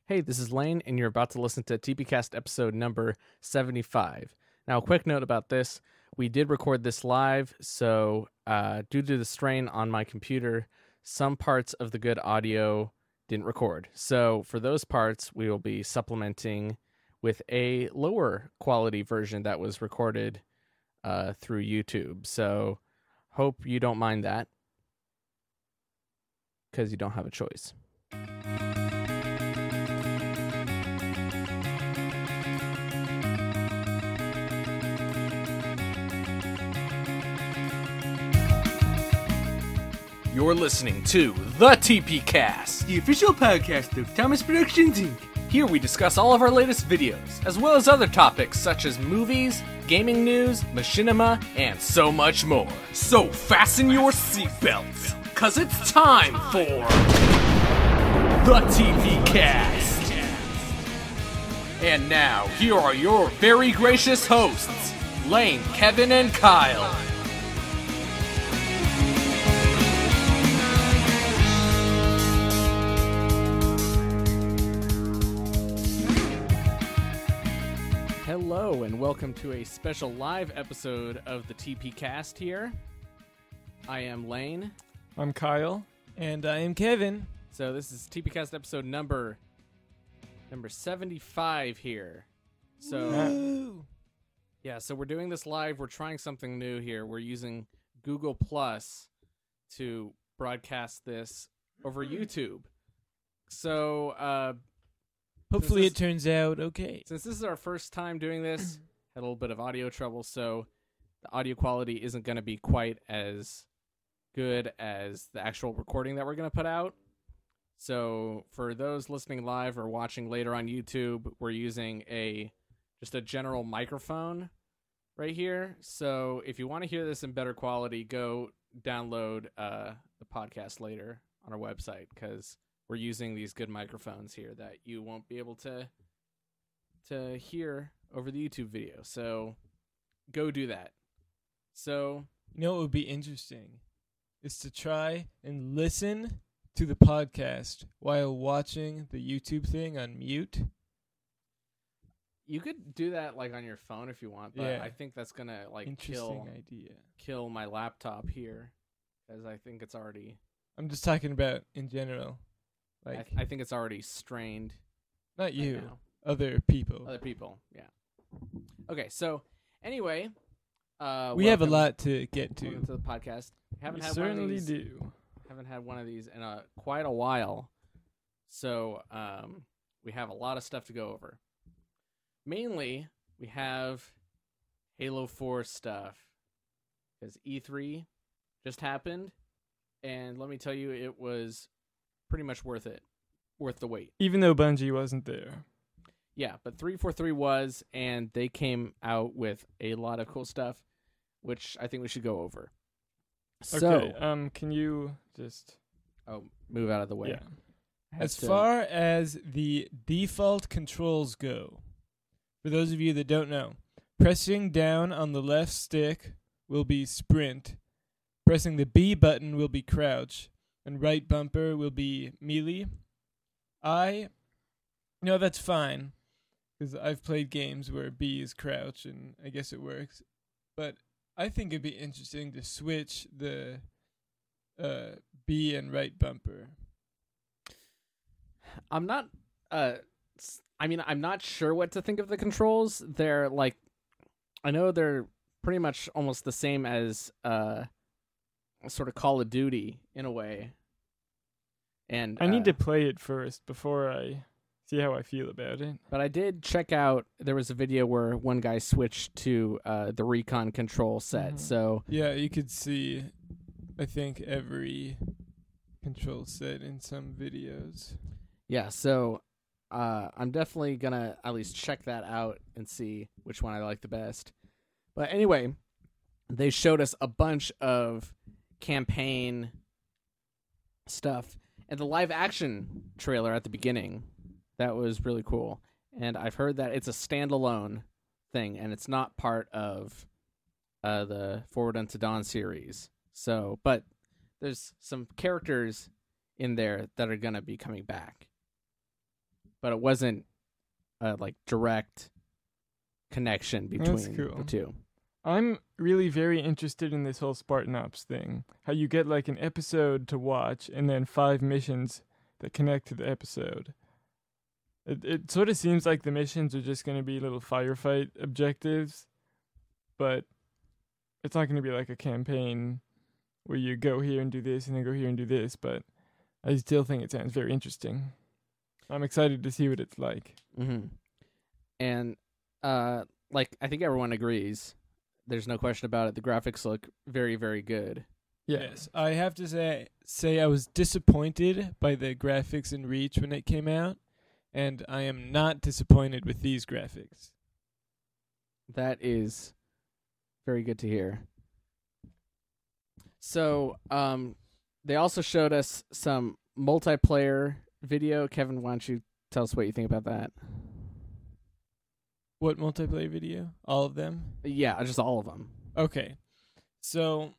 Hey, this is Lane, and you're about to listen to TPcast episode number 75. Now, a quick note about this. We did record this live, so due to the strain on my computer, some parts of the good audio didn't record. So for those parts, we will be supplementing with a lower quality version that was recorded through YouTube. So hope you don't mind that, because you don't have a choice. You're listening to The TPcast, the official podcast of Thomas Productions Inc. Here we discuss all of our latest videos, as well as other topics such as movies, gaming news, machinima, and so much more. So fasten your seatbelts, cause it's time for The TPcast. And now, here are your very gracious hosts, Lane, Kevin, and Kyle. Hello, and welcome to a special live episode of the TPcast here. I am Lane. I'm Kyle. And I am Kevin. So this is TPcast episode number 75 here. So Woo! yeah, so we're doing this live. We're trying something new here. We're using Google Plus to broadcast this over YouTube. So Hopefully it turns out okay. since this is our first time doing this, had a little bit of audio trouble, so the audio quality isn't going to be quite as good as the actual recording that we're going to put out. So for those listening live or watching later on YouTube, we're using just a general microphone right here. So if you want to hear this in better quality, go download the podcast later on our website, because we're using these good microphones here that you won't be able to hear over the YouTube video. So go do that. So You know what would be interesting is to try and listen to the podcast while watching the YouTube thing on mute. you could do that like on your phone if you want, but Yeah. I think that's gonna like Interesting idea. kill my laptop here, because I think it's already I'm just talking about in general. Like, I think it's already strained. not right you, now. other people. Other people, yeah. Okay, so anyway, We have a welcome- lot to get to. welcome to the podcast. Haven't We had one of certainly these. do. Haven't had one of these in quite a while, so we have a lot of stuff to go over. Mainly, we have Halo 4 stuff, because E3 just happened, and let me tell you, it was pretty much worth the wait. Even though Bungie wasn't there. Yeah, but 343 was, and they came out with a lot of cool stuff, which I think we should go over. Okay, So, can you just... move out of the way. Yeah. I have As to- far as the default controls go, for those of you that don't know, pressing down on the left stick will be sprint, pressing the B button will be crouch, and right bumper will be melee. That's fine, because I've played games where B is crouch, and I guess it works. But I think it'd be interesting to switch the B and right bumper. I'm not I'm not sure what to think of the controls. They're like, I know they're pretty much almost the same as sort of Call of Duty in a way. And I need to play it first before I see how I feel about it. but I did check out, there was a video where one guy switched to the Recon control set. Mhm. So Yeah, you could see, I think, every control set in some videos. yeah, so I'm definitely gonna at least check that out and see which one I like the best. But anyway, they showed us a bunch of campaign stuff and the live action trailer at the beginning. That was really cool. And I've heard that it's a standalone thing and it's not part of the Forward Unto Dawn series. So, but there's some characters in there that are gonna be coming back. but it wasn't a like direct connection between cool. the two. I'm really very interested in this whole Spartan Ops thing. How you get like an episode to watch and then 5 missions that connect to the episode. It sort of seems like the missions are just going to be little firefight objectives, but it's not going to be like a campaign where you go here and do this and then go here and do this, but I still think it sounds very interesting. I'm excited to see what it's like. Mm-hmm. And like I think everyone agrees, there's no question about it. The graphics look very, very good. Yes, I have to say I was disappointed by the graphics in Reach when it came out, and I am not disappointed with these graphics. That is very good to hear. So, they also showed us some multiplayer video. Kevin, why don't you tell us what you think about that? What multiplayer video? All of them? Yeah, just all of them. Okay. So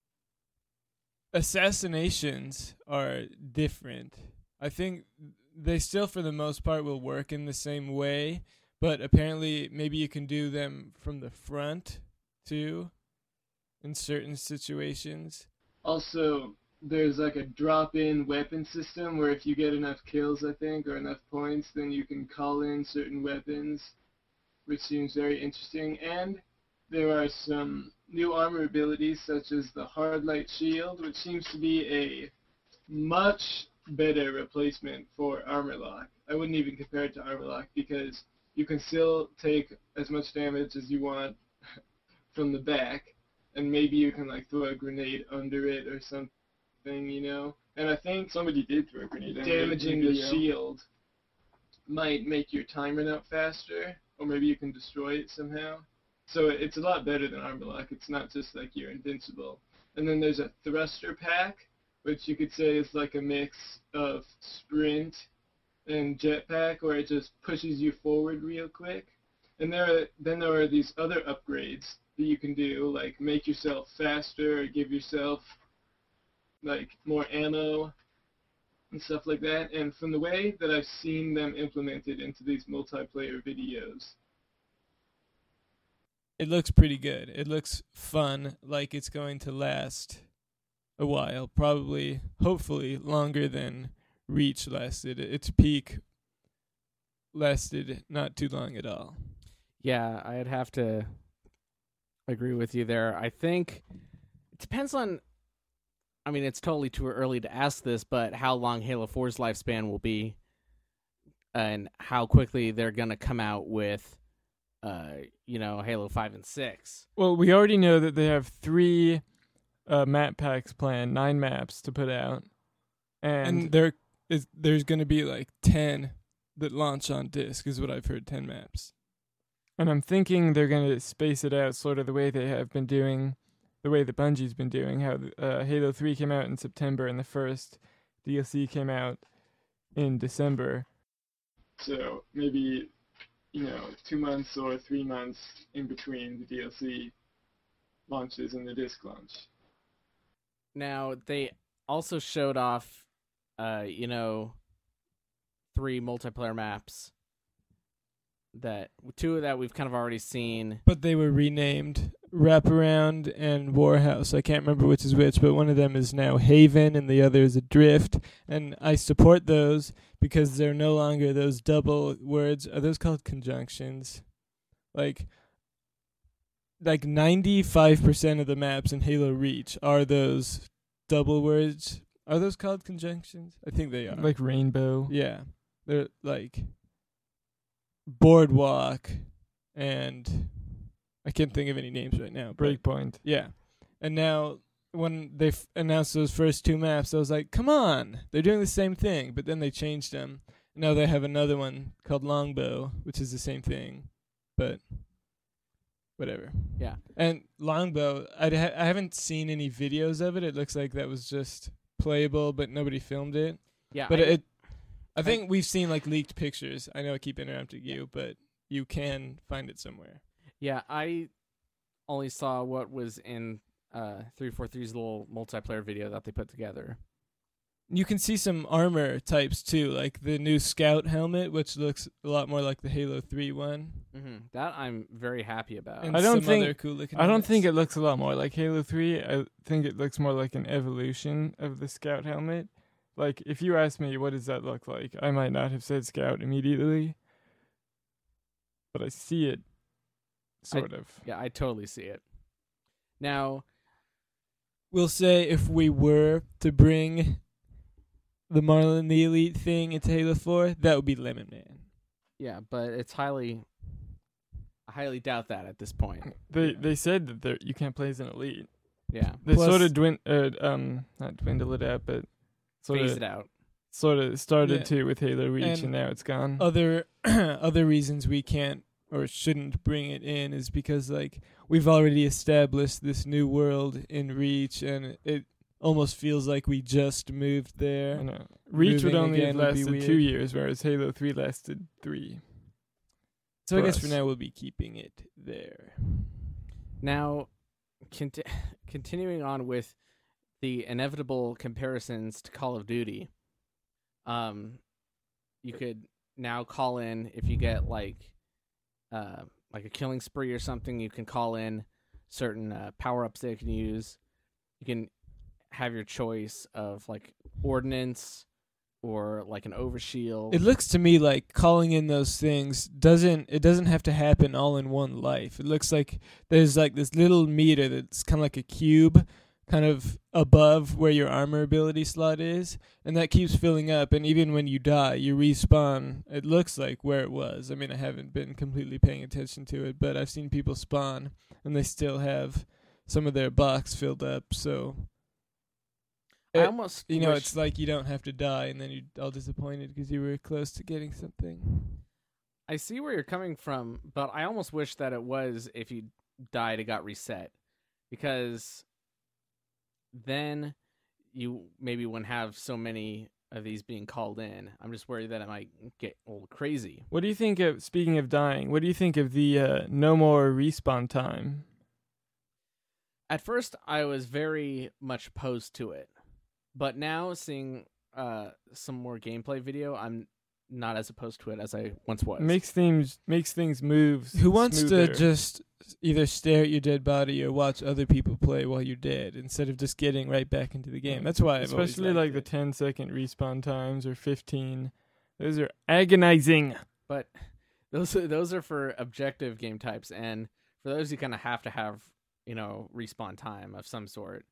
assassinations are different. I think they still for the most part will work in the same way, but apparently maybe you can do them from the front too in certain situations. Also, there's like a drop-in weapon system where if you get enough kills, I think, or enough points, then you can call in certain weapons, which seems very interesting. And there are some new armor abilities, such as the Hard Light Shield, which seems to be a much better replacement for Armor Lock. I wouldn't even compare it to Armor Lock because you can still take as much damage as you want from the back, and maybe you can like throw a grenade under it or something, you know. And I think Somebody did throw a grenade under damaging the the video. shield might make your time run out faster, or maybe you can destroy it somehow. So it's a lot better than Armor Lock. It's not just like you're invincible. And then there's a thruster pack, which you could say is like a mix of sprint and jetpack, where it just pushes you forward real quick. And then there are these other upgrades that you can do, like make yourself faster or give yourself like more ammo and stuff like that. And from the way that I've seen them implemented into these multiplayer videos, It looks pretty good. It looks fun, like it's going to last a while, probably, hopefully, longer than Reach lasted. Its peak lasted not too long at all. Yeah, I'd have to agree with you there. I think it depends on, I mean, it's totally too early to ask this, but how long Halo 4's lifespan will be and how quickly they're going to come out with, Halo 5 and 6. Well, we already know that they have 3 map packs planned, 9 maps to put out. And there's going to be like 10 that launch on disc, is what I've heard, 10 maps. And I'm thinking they're going to space it out sort of the way they have been doing, the way that Bungie's been doing, how Halo 3 came out in September and the first DLC came out in December. So maybe, 2 months or 3 months in between the DLC launches and the disc launch. Now, they also showed off, 3 multiplayer maps. That 2 of that we've kind of already seen. But they were renamed Wraparound and Warhouse. I can't remember which is which, but one of them is now Haven and the other is Adrift. And I support those because they're no longer those double words. Are those called conjunctions? Like 95% of the maps in Halo Reach are those double words. Are those called conjunctions? I think they are. Like Rainbow. Yeah. They're like Boardwalk, and I can't think of any names right now. Breakpoint. Yeah. And now when they announced those first 2 maps, I was like, come on, they're doing the same thing. But then they changed them. Now they have another one called Longbow, which is the same thing, but whatever. Yeah. And Longbow, I haven't seen any videos of it. It looks like that was just playable, but nobody filmed it. Yeah. But I think we've seen like leaked pictures. I know I keep interrupting you, but you can find it somewhere. Yeah, I only saw what was in 343's little multiplayer video that they put together. You can see some armor types too, like the new Scout helmet, which looks a lot more like the Halo 3 one. That I'm very happy about. And I don't some think- other cool looking I don't helmets. think it looks a lot more like Halo 3. I think it looks more like an evolution of the Scout helmet. Like, if you ask me, what does that look like? I might not have said Scout immediately. But I see it, sort of. Yeah, I totally see it. Now, We'll say if we were to bring the Marlin the Elite thing into Halo 4, that would be Lemon Man. yeah, but it's I highly doubt that at this point. They said that you can't play as an elite. Yeah, They Plus- sort of not dwindle it out, but phase sort it out. of started Yeah. to with Halo Reach, And and now it's gone. Other other reasons we can't or shouldn't bring it in is because like we've already established this new world in Reach, and it almost feels like we just moved there. I know. Reach would Moving only have again would be lasted 2 weird. years, whereas Halo 3 lasted 3. So I for guess for us. now we'll be keeping it there. Now, continuing on with the inevitable comparisons to Call of Duty, you could now call in if you get like a killing spree or something. You can call in certain power ups that you can use. You can have your choice of like ordnance or like an overshield. It looks to me like calling in those things doesn't have to happen all in one life. It looks like there's like this little meter that's kind of like a cube kind of above where your armor ability slot is, and that keeps filling up, and even when you die you respawn, it looks like where it was. I mean, I haven't been completely paying attention to it, but I've seen people spawn and they still have some of their box filled up, so I almost you know, wish- it's like you don't have to die, and then you're all disappointed because you were close to getting something. I see where you're coming from, but I almost wish that it was if you died, it got reset. Because then you maybe wouldn't have so many of these being called in. I'm just worried that it might get a little crazy. What do you think of, speaking of dying, what do you think of the no more respawn time? At first, I was very much opposed to it. But now, seeing some more gameplay video, I'm not as opposed to it as I once was. Makes things move. Who wants smoother. to just either stare at your dead body or watch other people play while you're dead instead of just getting right back into the game? That's why I've always especially like liked the it. 10-second respawn times or 15. Those are agonizing. But those are for objective game types, and for those you kind of have to have, respawn time of some sort.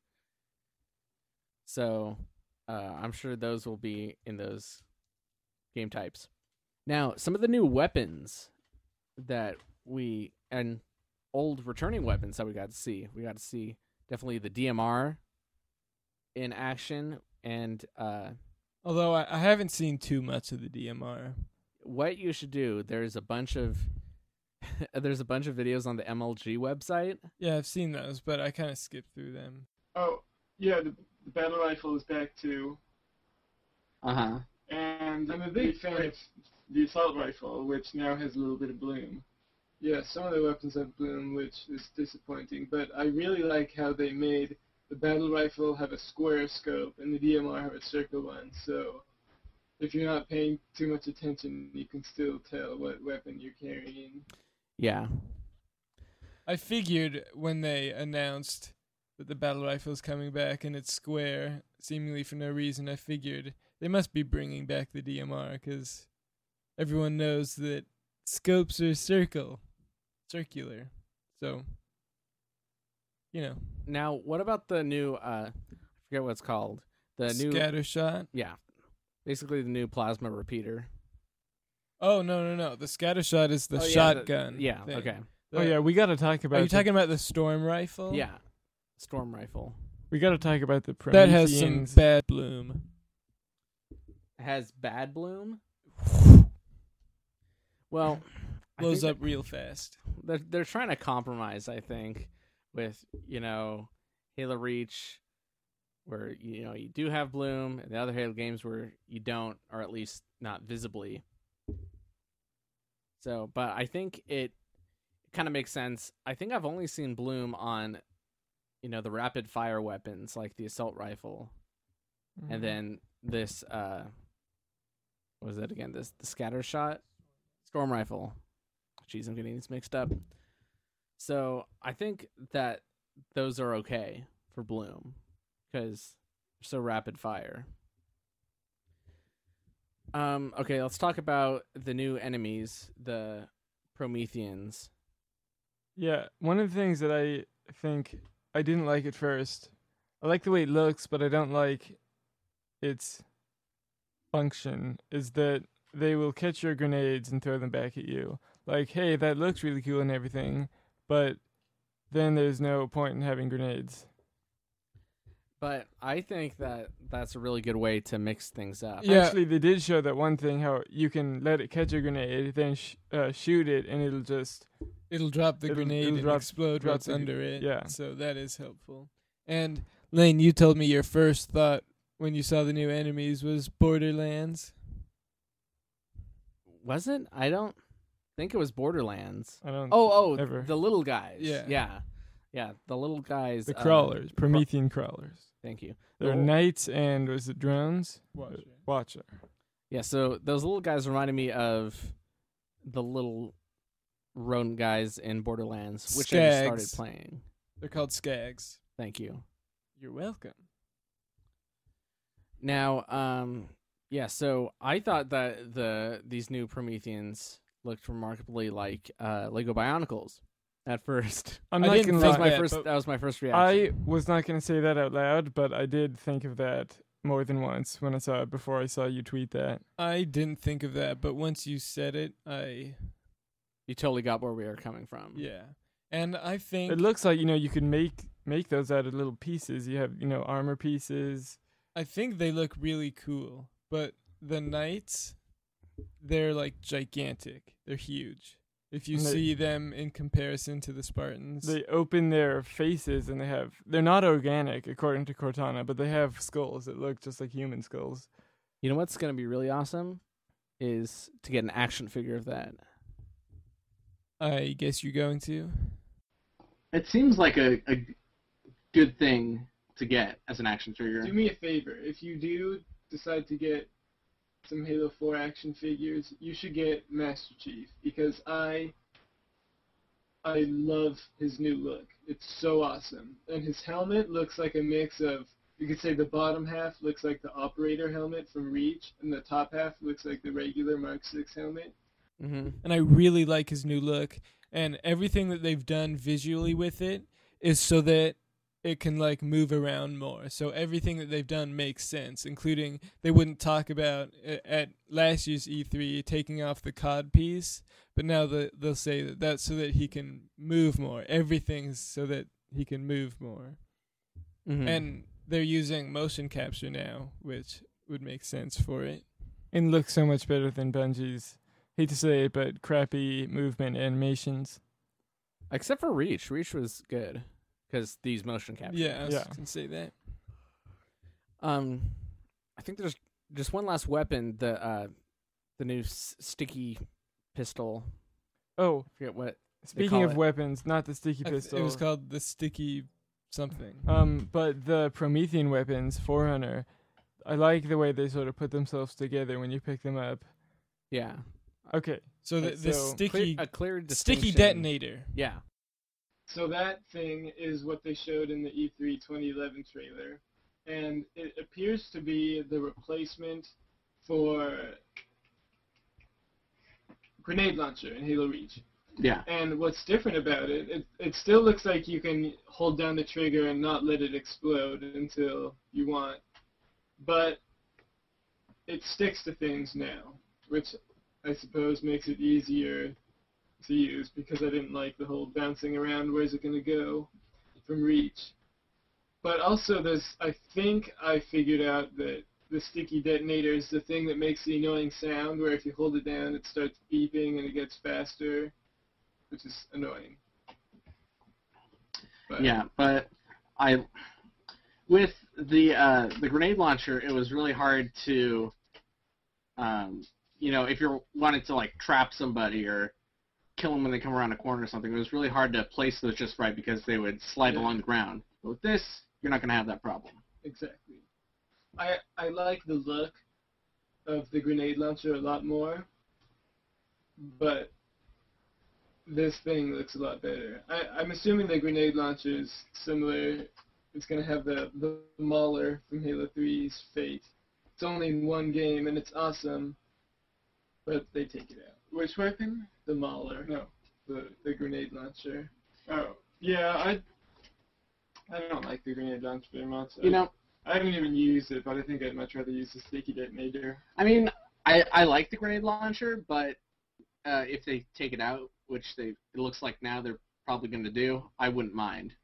So I'm sure those will be in those game types. Now, some of the new weapons that and old returning weapons that we got to see. We got to see definitely the DMR in action, and Although I haven't seen too much of the DMR. what you should do, there's a bunch of videos on the MLG website. Yeah, I've seen those, but I kind of skipped through them. Oh, yeah, the battle rifle is back too. Uh-huh. And I'm a big fan of the assault rifle, which now has a little bit of bloom. Yeah, some of the weapons have bloom, which is disappointing, but I really like how they made the battle rifle have a square scope and the DMR have a circle one, so if you're not paying too much attention, you can still tell what weapon you're carrying. Yeah. I figured when they announced that the battle rifle is coming back and it's square, seemingly for no reason, I figured they must be bringing back the DMR because everyone knows that scopes are circular. So, Now, what about the new I forget what it's called. The new scatter shot. Yeah. Basically the new plasma repeater. Oh, no. The scatter shot is the Oh, yeah, shotgun. Yeah, thing. okay. Oh yeah, we got to talk about. Are you talking about the storm rifle? Yeah. Storm rifle. We got to talk about the That has some Prometheans. bad bloom. It has bad bloom. Well, I Blows think up real fast. they're trying to compromise, I think, with Halo Reach, where you do have bloom, and the other Halo games where you don't, or at least not visibly. So, but I think it kind of makes sense. I think I've only seen bloom on the rapid fire weapons like the assault rifle, Mhm. and then this what was it again? The scatter shot storm rifle. Jeez, I'm getting these mixed up. So I think that those are okay for Bloom because they're so rapid fire. Okay, let's talk about the new enemies, the Prometheans. Yeah, one of the things that I think I didn't like at first, I like the way it looks, but I don't like its function, is that they will catch your grenades and throw them back at you. Like, hey, that looks really cool and everything, but then there's no point in having grenades. But I think that that's a really good way to mix things up. Yeah. Actually, they did show that one thing, how you can let it catch a grenade, then shoot it, and it'll just... It'll drop the It'll- grenade it'll and drop- explode drop what's the- under it. yeah. So that is helpful. And Lane, you told me your first thought when you saw the new enemies was Borderlands. Was it? I don't think it was Borderlands. I don't... Oh, ever. the little guys. Yeah. Yeah, the little guys. The crawlers, Promethean crawlers. Thank you. They're The- knights and, was it drones? Watcher. Yeah, so those little guys reminded me of the little rodent guys in Borderlands, which I just started Skags. playing. They're called Skags. Thank you. You're welcome. Now, yeah, so I thought that these new Prometheans looked remarkably like Lego Bionicles at first. I'm I not didn't gonna That was think lie. my that, first. but- That was my first I reaction. was not going to say that out loud, but I did think of that more than once when I saw it before I saw you tweet that. I didn't think of that, but once you said it, You totally got where we were coming from. yeah. And I think It looks like, you can make those out of little pieces. You have, armor pieces. I think they look really cool, but the knights, they're like gigantic. They're huge. If you And they- see them in comparison to the Spartans. They open their faces and they're not organic according to Cortana, but they have skulls that look just like human skulls. You know what's going to be really awesome is to get an action figure of that. I guess you're going to. It seems like a good thing to get as an action figure. Do me a favor. If you do decide to get some Halo 4 action figures, you should get Master Chief, because I love his new look. It's so awesome. And his helmet looks like a mix of, you could say the bottom half looks like the operator helmet from Reach, and the top half looks like the regular Mark 6 helmet. Mm-hmm. And I really like his new look. And everything that they've done visually with it is so that it can like move around more. So everything that they've done makes sense, including they wouldn't talk about at last year's E3 taking off the COD piece, but now they'll say that that's so that he can move more. Everything's so that he can move more. Mm-hmm. And they're using motion capture now, which would make sense for it. And looks so much better than Bungie's, hate to say it, but crappy movement animations. Except for Reach. Reach was good because these motion capture. Yeah, I was Yeah. going to say that. I think there's just one last weapon, the new sticky pistol. Oh, I forget what. speaking call of it. weapons, not the sticky It pistol. was called the sticky something. But the Promethean weapons, Forerunner, I like the way they sort of put themselves together when you pick them up. Yeah. Okay, So the So, sticky A clear sticky distinction. detonator. Yeah. So that thing is what they showed in the E3 2011 trailer, and it appears to be the replacement for grenade launcher in Halo Reach. Yeah. And what's different about it still looks like you can hold down the trigger and not let it explode until you want, but it sticks to things now, which I suppose makes it easier to use, because I didn't like the whole bouncing around, where's it going to go from Reach. But also I think I figured out that the sticky detonator is the thing that makes the annoying sound, where if you hold it down it starts beeping and it gets faster, which is annoying. But Yeah, but with the grenade launcher, it was really hard to, if you wanted to like trap somebody or kill them when they come around a corner or something, it was really hard to place those just right because they would slide Yeah. along the ground. But with this, you're not going to have that problem. Exactly. I like the look of the grenade launcher a lot more, but this thing looks a lot better. I'm assuming the grenade launcher is similar. It's going to have the Mauler from Halo 3's Fate. It's only in one game, and it's awesome, but they take it out. Which weapon? The Mauler. No. The grenade launcher. Oh, yeah, I don't like the grenade launcher very much. You know, I haven't even used it, but I think I'd much rather use the sticky detonator. I mean, I like the grenade launcher, but if they take it out, which it looks like now they're probably going to do, I wouldn't mind.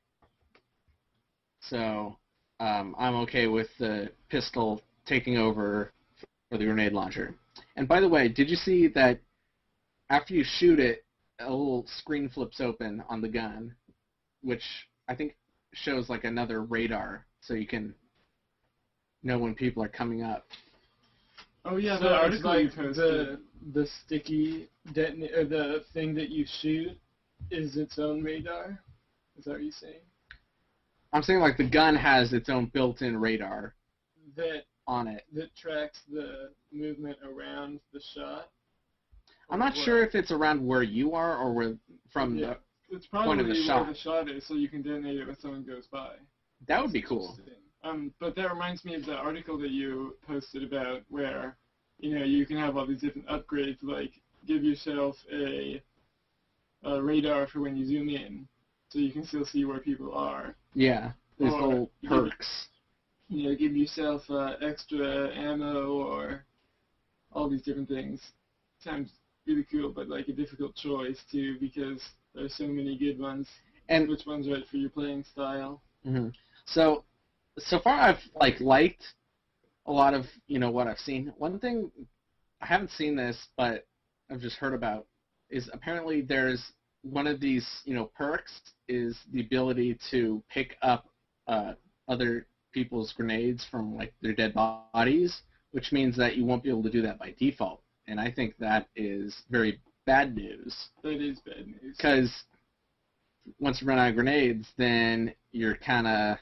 So I'm okay with the pistol taking over for the grenade launcher. And by the way, did you see that after you shoot it, a little screen flips open on the gun, which I think shows like another radar, so you can know when people are coming up. Oh yeah, So the it's article you like posted. the sticky detonator, the thing that you shoot is its own radar? Is that what you're saying? I'm saying like the gun has its own built-in radar That on it. tracks the movement around the shot? I'm not sure if it's around where you are or where from Yeah, it's point probably of the where shot. the shot is, so you can detonate it when someone goes by. that would be cool. Interesting. But that reminds me of the article that you posted about where, you can have all these different upgrades, like give yourself a radar for when you zoom in, so you can still see where people are. Yeah, there's Or little you- perks. Give yourself extra ammo or all these different things. Sounds really cool, but like a difficult choice too, because there's so many good ones. And Which one's right for your playing style? mhm. So far I've liked a lot of what I've seen. One thing I haven't seen this, but I've just heard about is apparently there's one of these perks is the ability to pick up other people's grenades from like their dead bodies, which means that you won't be able to do that by default. And I think that is very bad news, That is bad news. because once you run out of grenades, then you're kind of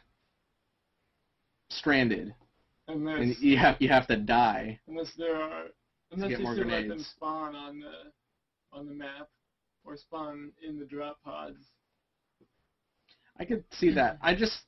stranded, Unless and you have to die. unless get you more still let them grenades. spawn on the map or spawn in the drop pods. I could see that. I just,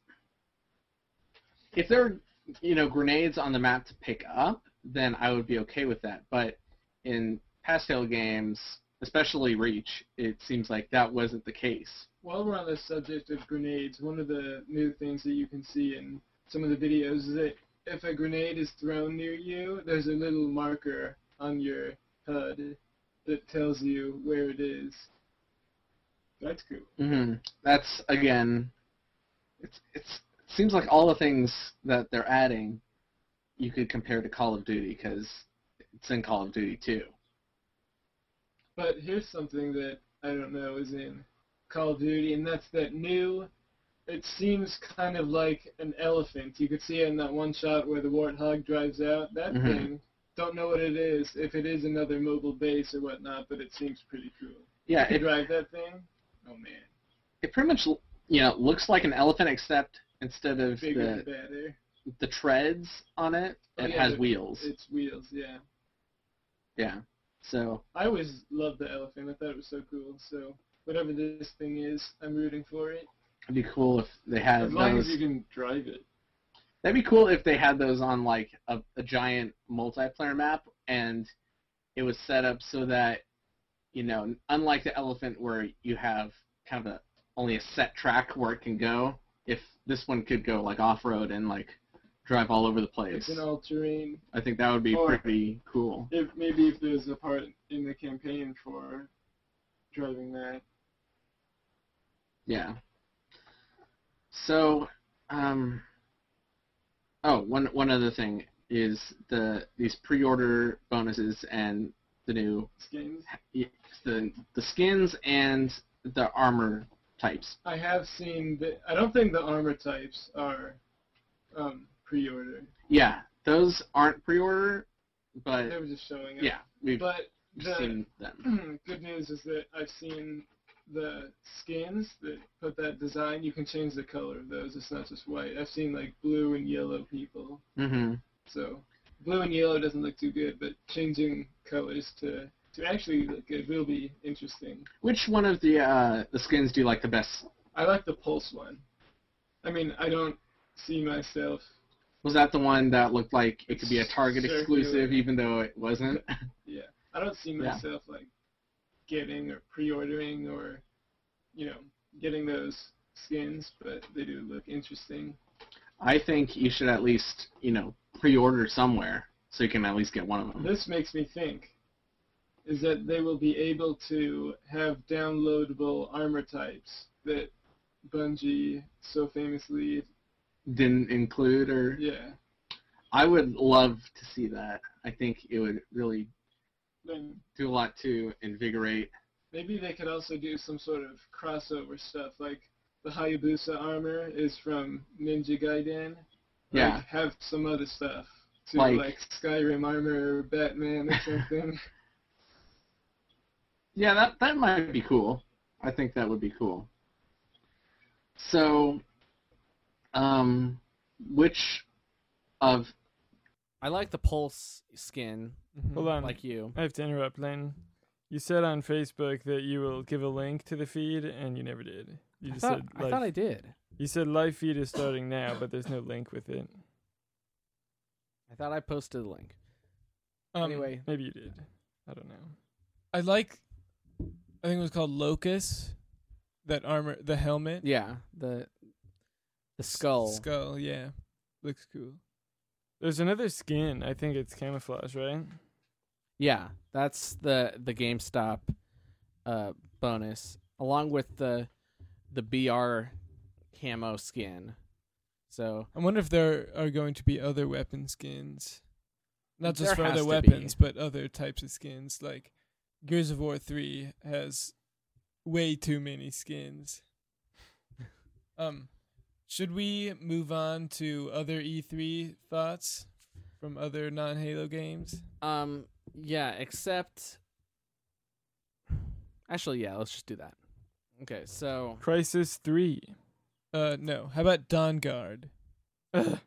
if there were grenades on the map to pick up, then I would be okay with that. But in past Halo games, especially Reach, it seems like that wasn't the case. While we're on the subject of grenades, one of the new things that you can see in some of the videos is that if a grenade is thrown near you, there's a little marker on your HUD that tells you where it is. That's cool. hmm That's, again, it seems like all the things that they're adding you could compare to Call of Duty, because it's in Call of Duty too. But here's something that I don't know is in Call of Duty, and that's that new, it seems kind of like an elephant. You could see it in that one shot where the Warthog drives out. That Mhm. thing, don't know what it is, if it is another mobile base or whatnot, but it seems pretty cool. Yeah, You could it, drive that thing? Oh man, it pretty much looks like an elephant, except instead of bigger and better. the treads on it, Oh, it yeah, has wheels. It's wheels, yeah. Yeah. So I always loved the elephant. I thought it was so cool. So whatever this thing is, I'm rooting for it. it'd be cool if they had As long those. as you can drive it. That'd be cool if they had those on like a giant multiplayer map, and it was set up so that unlike the elephant where you have kind of only a set track where it can go, if this one could go like off-road and like drive all over the place. It's an all-terrain. I think that would be Or- pretty cool. If there's a part in the campaign for driving that. Yeah. So, one other thing is these pre-order bonuses and the new Skins. the skins and the armor types. I have seen I don't think the armor types are pre-order. Yeah, those aren't pre-order, but They were just showing up. yeah, we've But seen them. good news is that I've seen the skins that put that design. You can change the color of those. It's not just white. I've seen like blue and yellow people. hmm So blue and yellow doesn't look too good, but changing colors to actually look good will be interesting. Which one of the skins do you like the best? I like the Pulse one. I mean, I don't see myself. Was that the one that looked like it could be a Target Circular. exclusive, even though it wasn't? Yeah, I don't see myself like getting or pre-ordering or, getting those skins, but they do look interesting. I think you should at least, pre-order somewhere so you can at least get one of them. This makes me think is that they will be able to have downloadable armor types that Bungie so famously, Didn't include or... yeah. I would love to see that. I think it would really Then do a lot to invigorate. maybe they could also do some sort of crossover stuff, like the Hayabusa armor is from Ninja Gaiden. Yeah. Like, have some other stuff to Like- Skyrim armor or Batman or something. Yeah, that might be cool. I think that would be cool. So, which of... I like the Pulse skin, Hold on. like you. I have to interrupt, Lane. You said on Facebook that you will give a link to the feed, and you never did. You I just thought, said I live. thought I did. You said live feed is starting now, but there's no link with it. I thought I posted a link. Um, Anyway, Maybe you did. I don't know. I think it was called Locust. That armor, the helmet. yeah, the skull. Skull, yeah. Looks cool. There's another skin. I think it's camouflage, right? Yeah, that's the GameStop bonus, along with the BR camo skin. So I wonder if there are going to be other weapon skins. Not just There for has other to weapons, be. but other types of skins. Like Gears of War 3 has way too many skins. Should we move on to other E3 thoughts from other non-Halo games? yeah, except actually, yeah, let's just do that. Okay, so Crisis 3. No. How about Dawn Guard? it's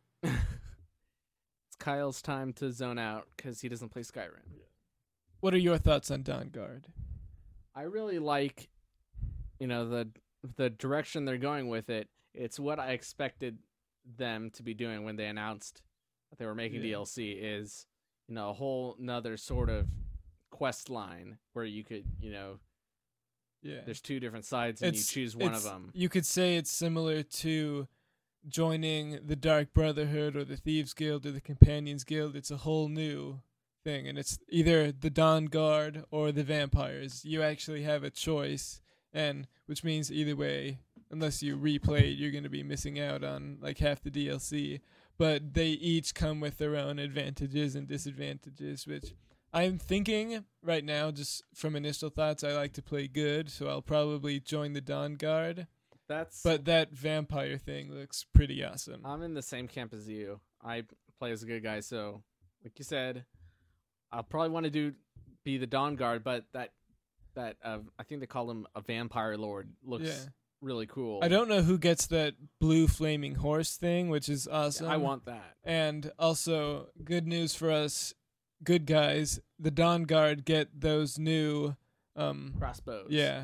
Kyle's time to zone out because he doesn't play Skyrim. What are your thoughts on Dawn Guard? I really like, the direction they're going with it. It's what I expected them to be doing when they announced that they were making Yeah. DLC. Is a whole nother sort of quest line where you could, Yeah. there's two different sides and you choose one of them. You could say it's similar to joining the Dark Brotherhood or the Thieves Guild or the Companions Guild. It's a whole new thing, and it's either the Dawn Guard or the Vampires. You actually have a choice, and which means either way, unless you replay it, you're going to be missing out on like half the DLC. But they each come with their own advantages and disadvantages, which I'm thinking right now, just from initial thoughts, I like to play good, so I'll probably join the Dawn Guard. But that vampire thing looks pretty awesome. I'm in the same camp as you. I play as a good guy, so like you said, I'll probably want to be the Dawn Guard, but that I think they call him a Vampire Lord looks really cool. I don't know who gets that blue flaming horse thing, which is awesome. I want that. And also, good news for us good guys, the Dawn Guard get those new Crossbows. Yeah.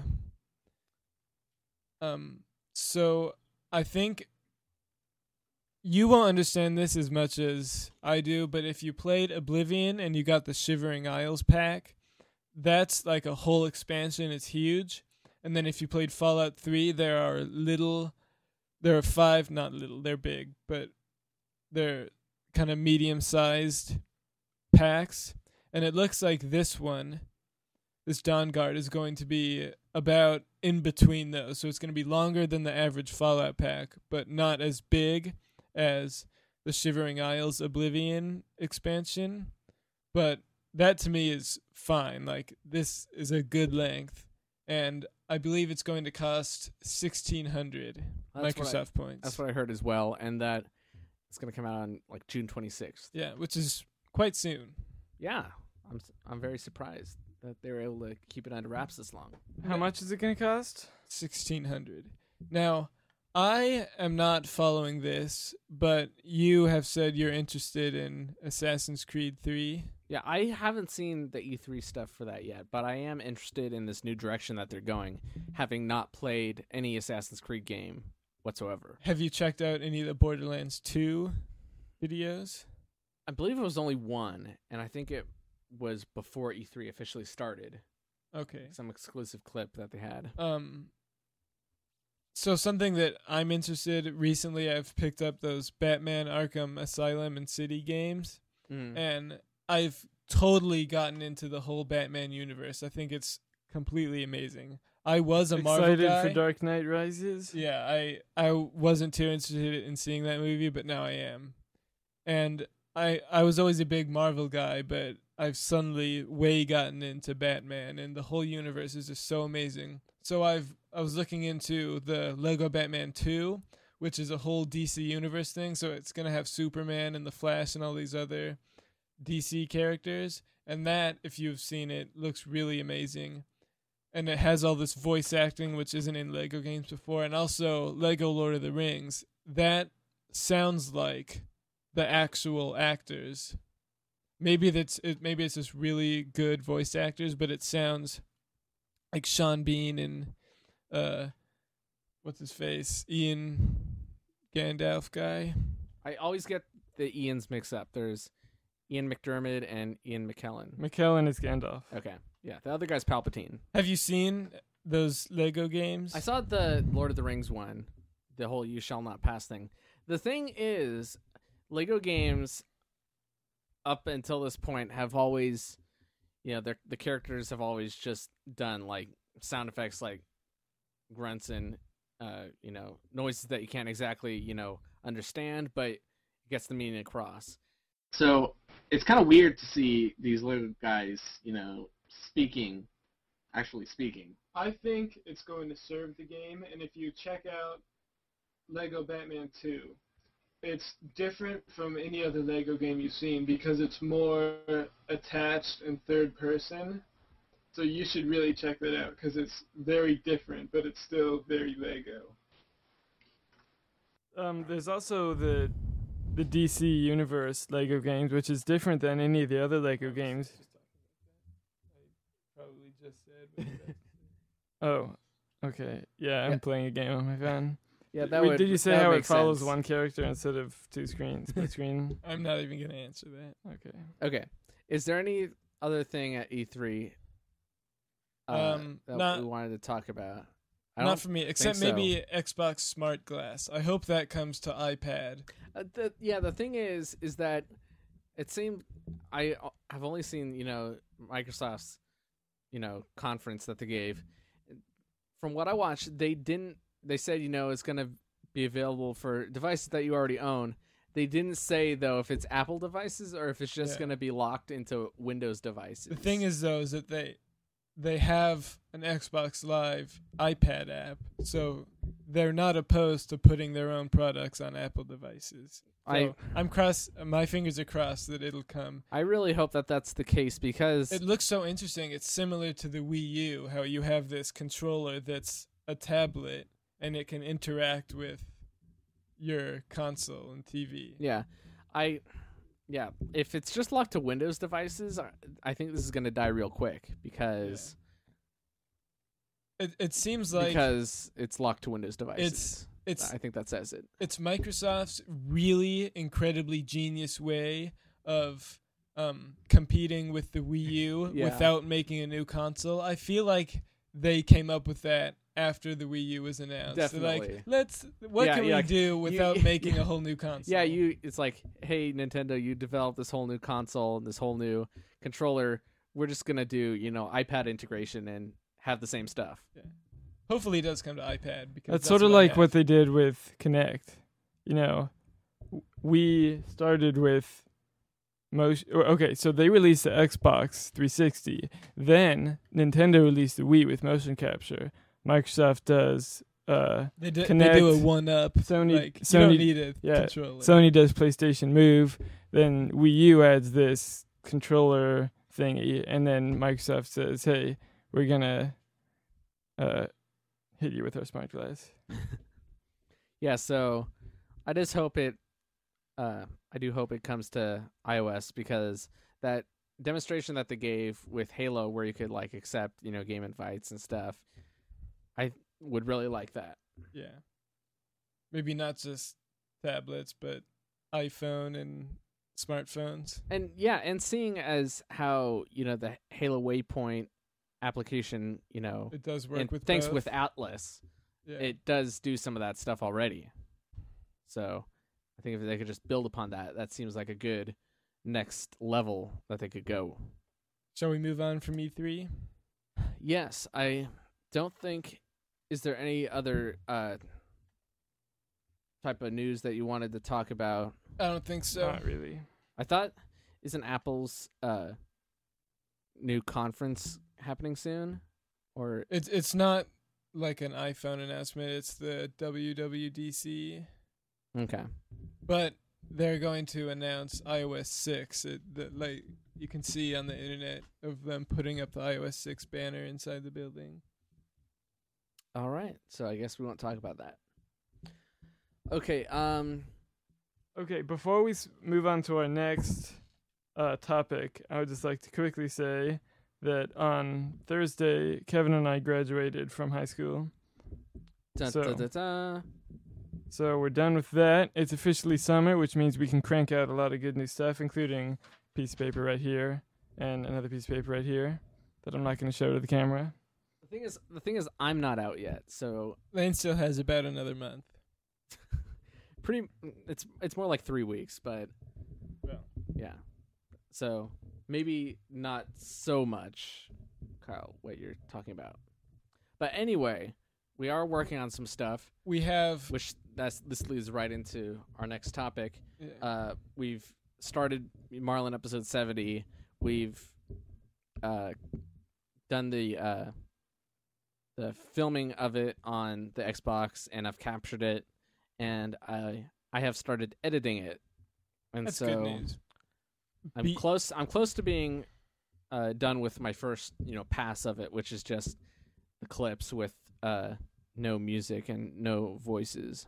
So I think you won't understand this as much as I do, but if you played Oblivion and you got the Shivering Isles pack, that's like a whole expansion. It's huge. And then if you played Fallout 3, there are 5, not little, they're big, but they're kind of medium-sized packs. And it looks like this Dawn Guard is going to be about in between those. So it's going to be longer than the average Fallout pack, but not as big as the Shivering Isles Oblivion expansion. But that to me is fine. Like, this is a good length. And I believe it's going to cost 1,600 Microsoft points. That's what I heard as well, and that it's going to come out on like June 26th. Yeah, which is quite soon. Yeah, I'm very surprised that they were able to keep it under wraps this long. How much is it going to cost? 1,600. Now, I am not following this, but you have said you're interested in Assassin's Creed 3. Yeah, I haven't seen the E3 stuff for that yet, but I am interested in this new direction that they're going, having not played any Assassin's Creed game whatsoever. Have you checked out any of the Borderlands 2 videos? I believe it was only one, and I think it was before E3 officially started. Okay. Some exclusive clip that they had. So something that I'm interested recently, I've picked up those Batman Arkham Asylum and City games, and I've totally gotten into the whole Batman universe. I think it's completely amazing. I was a Marvel Excited guy. for Dark Knight Rises? Yeah, I wasn't too interested in seeing that movie, but now I am. And I was always a big Marvel guy, but I've suddenly way gotten into Batman, and the whole universe is just so amazing. So I was looking into the Lego Batman 2, which is a whole DC universe thing. So it's gonna have Superman and the Flash and all these other DC characters, and that, if you've seen it, looks really amazing. And it has all this voice acting, which isn't in Lego games before, and also Lego Lord of the Rings. That sounds like the actual actors. Maybe maybe it's just really good voice actors, but it sounds like Sean Bean and what's his face, Ian Gandalf guy. I always get the Ians mixed up. There's Ian McDermott and Ian McKellen. McKellen is Gandalf. Okay, yeah, the other guy's Palpatine. Have you seen those Lego games? I saw the Lord of the Rings one, the whole "You shall not pass" thing. The thing is, Lego games up until this point have always, the characters have always just done like sound effects, like grunts and noises that you can't exactly understand, but it gets the meaning across. So it's kind of weird to see these little guys, actually speaking. I think it's going to serve the game, and if you check out Lego Batman 2, it's different from any other Lego game you've seen because it's more attached and third person. So you should really check that out because it's very different, but it's still very Lego. There's also the DC Universe Lego games, which is different than any of the other Lego games. I probably just said. Oh, okay. Yeah, I'm playing a game on my phone. Yeah, Wait, did you say how it follows sense. one character instead of two screens, split screen? I'm not even gonna answer that. Okay. Okay, is there any other thing at E3 that we wanted to talk about? Not for me, except so. Maybe Xbox Smart Glass. I hope that comes to iPad. The thing is that it seemed I have only seen Microsoft's conference that they gave. From what I watched, they said it's going to be available for devices that you already own. They didn't say though if it's Apple devices or if it's just going to be locked into Windows devices. The thing is though is that they have an Xbox Live iPad app, so they're not opposed to putting their own products on Apple devices. So my fingers are crossed that it'll come. I really hope that that's the case because it looks so interesting. It's similar to the Wii U, how you have this controller that's a tablet and it can interact with your console and TV. Yeah. If it's just locked to Windows devices, I think this is going to die real quick because it seems like because it's locked to Windows devices. I think that says it. It's Microsoft's really incredibly genius way of competing with the Wii U without making a new console. I feel like they came up with that after the Wii U was announced. Definitely. They're like, what can we do without making a whole new console? Yeah, it's like, hey, Nintendo, you developed this whole new console and this whole new controller. We're just going to do, iPad integration and have the same stuff. Yeah. Hopefully it does come to iPad. Because that's sort of like what they did with Kinect. We started with motion. Okay, so they released the Xbox 360. Then Nintendo released the Wii with motion capture. Microsoft does they do Kinect. a one-up. Sony you don't need a controller. Sony does PlayStation Move. Then Wii U adds this controller thingy, and then Microsoft says, "Hey, we're gonna hit you with our smart glass." Yeah, so I just hope I do hope it comes to iOS, because that demonstration that they gave with Halo, where you could like accept, game invites and stuff, I would really like that. Yeah. Maybe not just tablets, but iPhone and smartphones. And yeah, and seeing as how, the Halo Waypoint application, It does work and with thanks both. with Atlas, Yeah. it does do some of that stuff already. So I think if they could just build upon that, that seems like a good next level that they could go. Shall we move on from E3? Yes, I don't think. Is there any other type of news that you wanted to talk about? I don't think so. Not really. I thought, isn't Apple's new conference happening soon? Or It's not like an iPhone announcement. It's the WWDC. okay, But they're going to announce iOS 6. Like you can see on the internet of them putting up the iOS 6 banner inside the building. all right. So I guess we won't talk about that. Okay. Okay, before we move on to our next topic, I would just like to quickly say that on Thursday, Kevin and I graduated from high school. Dun, So- dun, dun, dun. So we're done with that. It's officially summer, which means we can crank out a lot of good new stuff, including a piece of paper right here and another piece of paper right here that I'm not going to show to the camera. The thing is, I'm not out yet, so Lane still has about another month. it's more like 3 weeks, but Well. yeah. So maybe not so much, Kyle, what you're talking about. But anyway, we are working on some stuff, We have which this leads right into our next topic. yeah, We've started Marlin episode 70. We've done the filming of it on the Xbox, and I've captured it, and I have started editing it, and that's so good news. I'm Be- close. I'm close to being done with my first pass of it, which is just the clips with no music and no voices.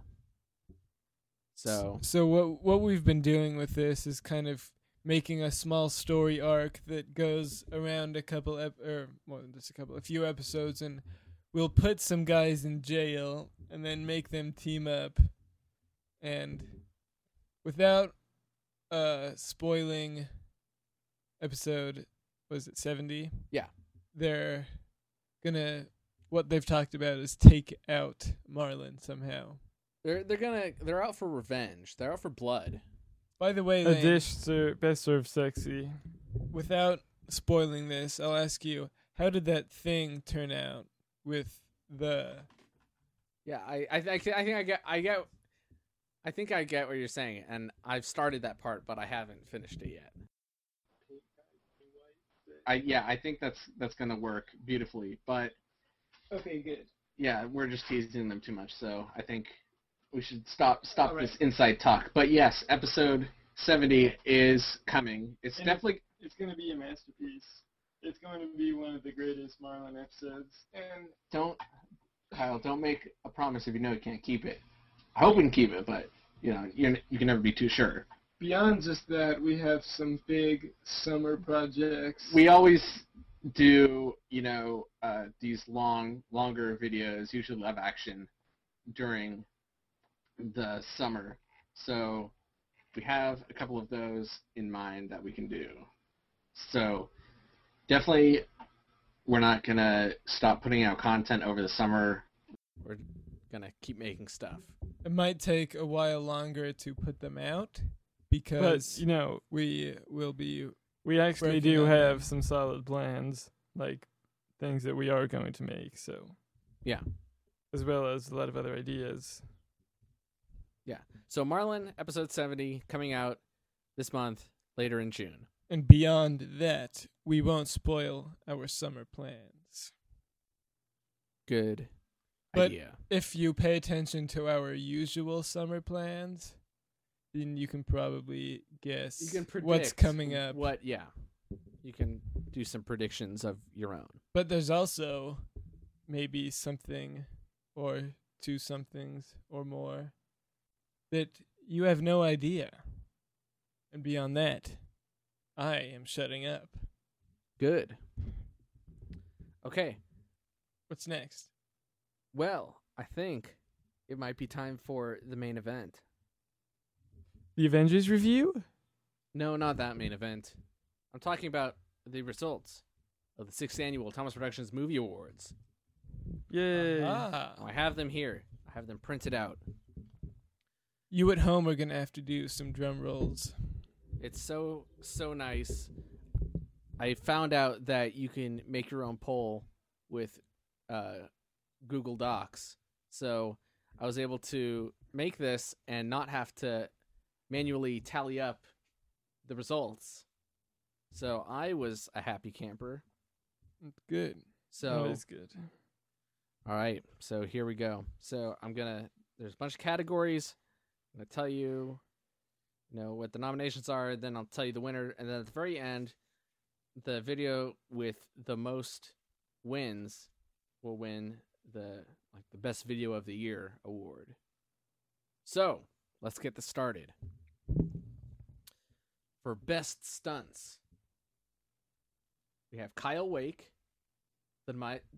So So what we've been doing with this is kind of making a small story arc that goes around a few episodes, and we'll put some guys in jail and then make them team up, and without spoiling episode, was it 70? Yeah. They're gonna, what they've talked about is take out Marlin somehow. they're out for revenge. They're out for blood. By the way, A Lane, dish best served sexy. without spoiling this, I'll ask you, how did that thing turn out with the... Yeah, I think I get what you're saying, and I've started that part, but I haven't finished it yet. I think that's gonna work beautifully. But Okay, good. yeah, we're just teasing them too much, so I think we should stop All right. this inside talk. But yes, episode 70 is coming. It's And definitely It's going to be a masterpiece. It's going to be one of the greatest Marlin episodes. And don't make a promise if you know you can't keep it. I hope we can keep it, but you can never be too sure. beyond just that, we have some big summer projects. We always do, these longer videos, usually live action, during the summer. So we have a couple of those in mind that we can do. So definitely we're not going to stop putting out content over the summer. We're gonna keep making stuff. It might take a while longer to put them out But, because we will be... we actually working do on have them. some solid plans, like things that we are going to make, so. Yeah. As well as a lot of other ideas. So Marlin episode 70 coming out this month, later in June. And beyond that, we won't spoil our summer plans. Good But- idea. If you pay attention to our usual summer plans, then you can probably guess You can predict what's coming up. You can do some predictions of your own. But there's also maybe something or two somethings or more that you have no idea. And beyond that, I am shutting up. Good. Okay. What's next? Well, I think it might be time for the main event. The Avengers review? No, not that main event. I'm talking about the results of the 6th annual Thomas Productions Movie Awards. Yay. Ah. I have them here. I have them printed out. You at home are going to have to do some drum rolls. It's so nice. I found out that you can make your own poll with Google Docs. So I was able to make this and not have to manually tally up the results. So I was a happy camper. Good. So That is good. all right, so here we go. So there's a bunch of categories. I'm gonna tell you, what the nominations are. Then I'll tell you the winner, and then at the very end, the video with the most wins will win the best video of the year award. So let's get this started. For best stunts, we have Kyle Wake, the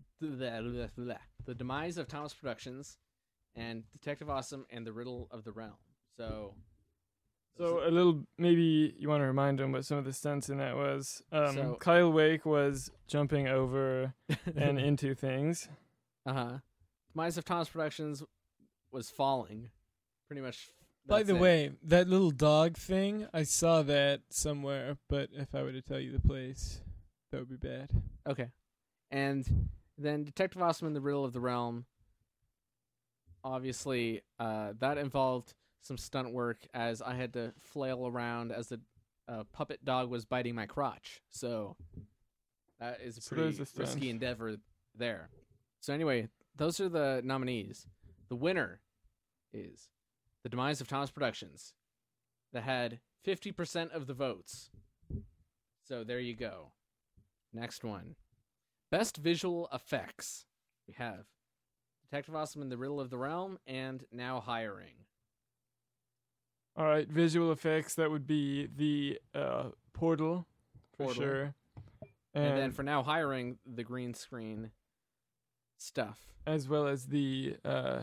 Demise of Thomas Productions, and Detective Awesome and the Riddle of the Realm. So So a little, maybe you want to remind them what some of the stunts in that was. So- Kyle Wake was jumping over and into things. Demise of Thomas Productions was falling. Pretty much. By that's the it. way, that little dog thing, I saw that somewhere, but if I were to tell you the place, that would be bad. Okay. And then Detective Awesome and the Riddle of the Realm. Obviously, that involved some stunt work as I had to flail around as the puppet dog was biting my crotch. So that is a So there's pretty a stunt. risky endeavor there. So anyway, those are the nominees. The winner is The Demise of Thomas Productions that had 50% of the votes. So there you go. Next one. Best visual effects. We have Detective Awesome and the Riddle of the Realm and Now Hiring. All right, visual effects, that would be the portal, for Portal. sure. And then for Now Hiring, the green screen stuff. as well as the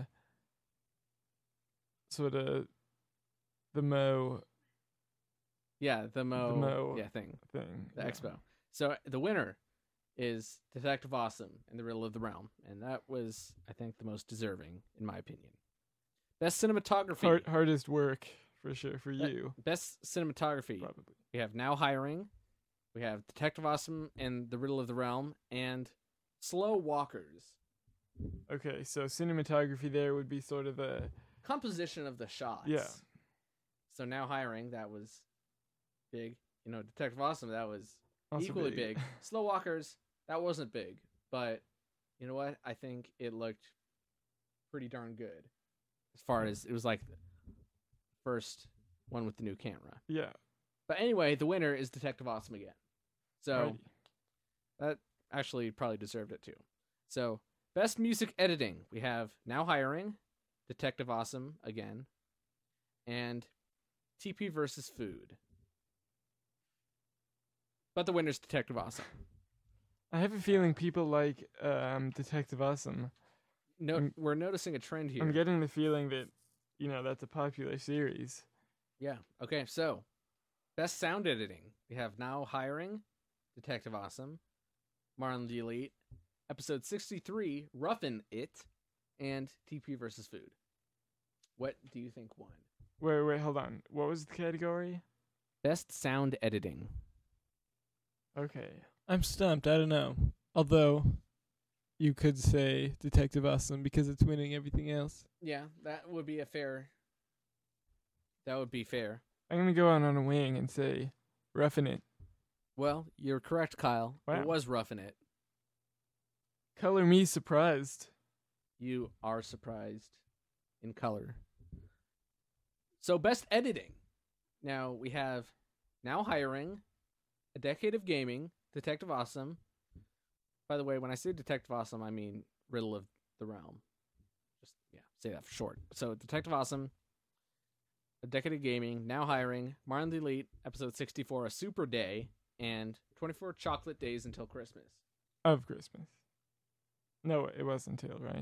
sort of the Mo Yeah, the Mo, Mo. thing. thing. The yeah. expo. So the winner is Detective Awesome and the Riddle of the Realm. And that was, I think, the most deserving, in my opinion. Best cinematography. Hardest work, for sure, for That- you, Best cinematography. probably. We have Now Hiring. We have Detective Awesome and the Riddle of the Realm. And Slow Walkers. Okay, so cinematography there would be sort of the... Composition of the shots. Yeah. So Now Hiring, that was big. Detective Awesome, that was also equally big. Slow Walkers, that wasn't big. But you know what? I think it looked pretty darn good. As far as it was like the first one with the new camera. Yeah. But anyway, the winner is Detective Awesome again. So alrighty. that actually probably deserved it too. So best music editing, we have Now Hiring, Detective Awesome again, and TP versus Food. But the winner's Detective Awesome. I have a feeling people like Detective Awesome. No, we're noticing a trend here. I'm getting the feeling that, that's a popular series. Yeah. Okay. So, best sound editing. We have Now Hiring, Detective Awesome, Marlon the Elite, episode 63, Roughing It, and TP versus Food. What do you think won? Wait, hold on. What was the category? Best sound editing. Okay. I'm stumped. I don't know. Although, you could say Detective Awesome because it's winning everything else. Yeah, that would be fair. I'm going to go on a wing and say Roughing It. Well, you're correct, Kyle. Wow. It was Roughing It. Color me surprised. You are surprised in color. So, best editing. Now, we have Now Hiring, A Decade of Gaming, Detective Awesome. By the way, when I say Detective Awesome, I mean Riddle of the Realm. Just, say that for short. So, Detective Awesome, A Decade of Gaming, Now Hiring, Martin the Elite, episode 64, A Super Day, and 24 Chocolate Days Until Christmas. Of Christmas. No, it wasn't until, right?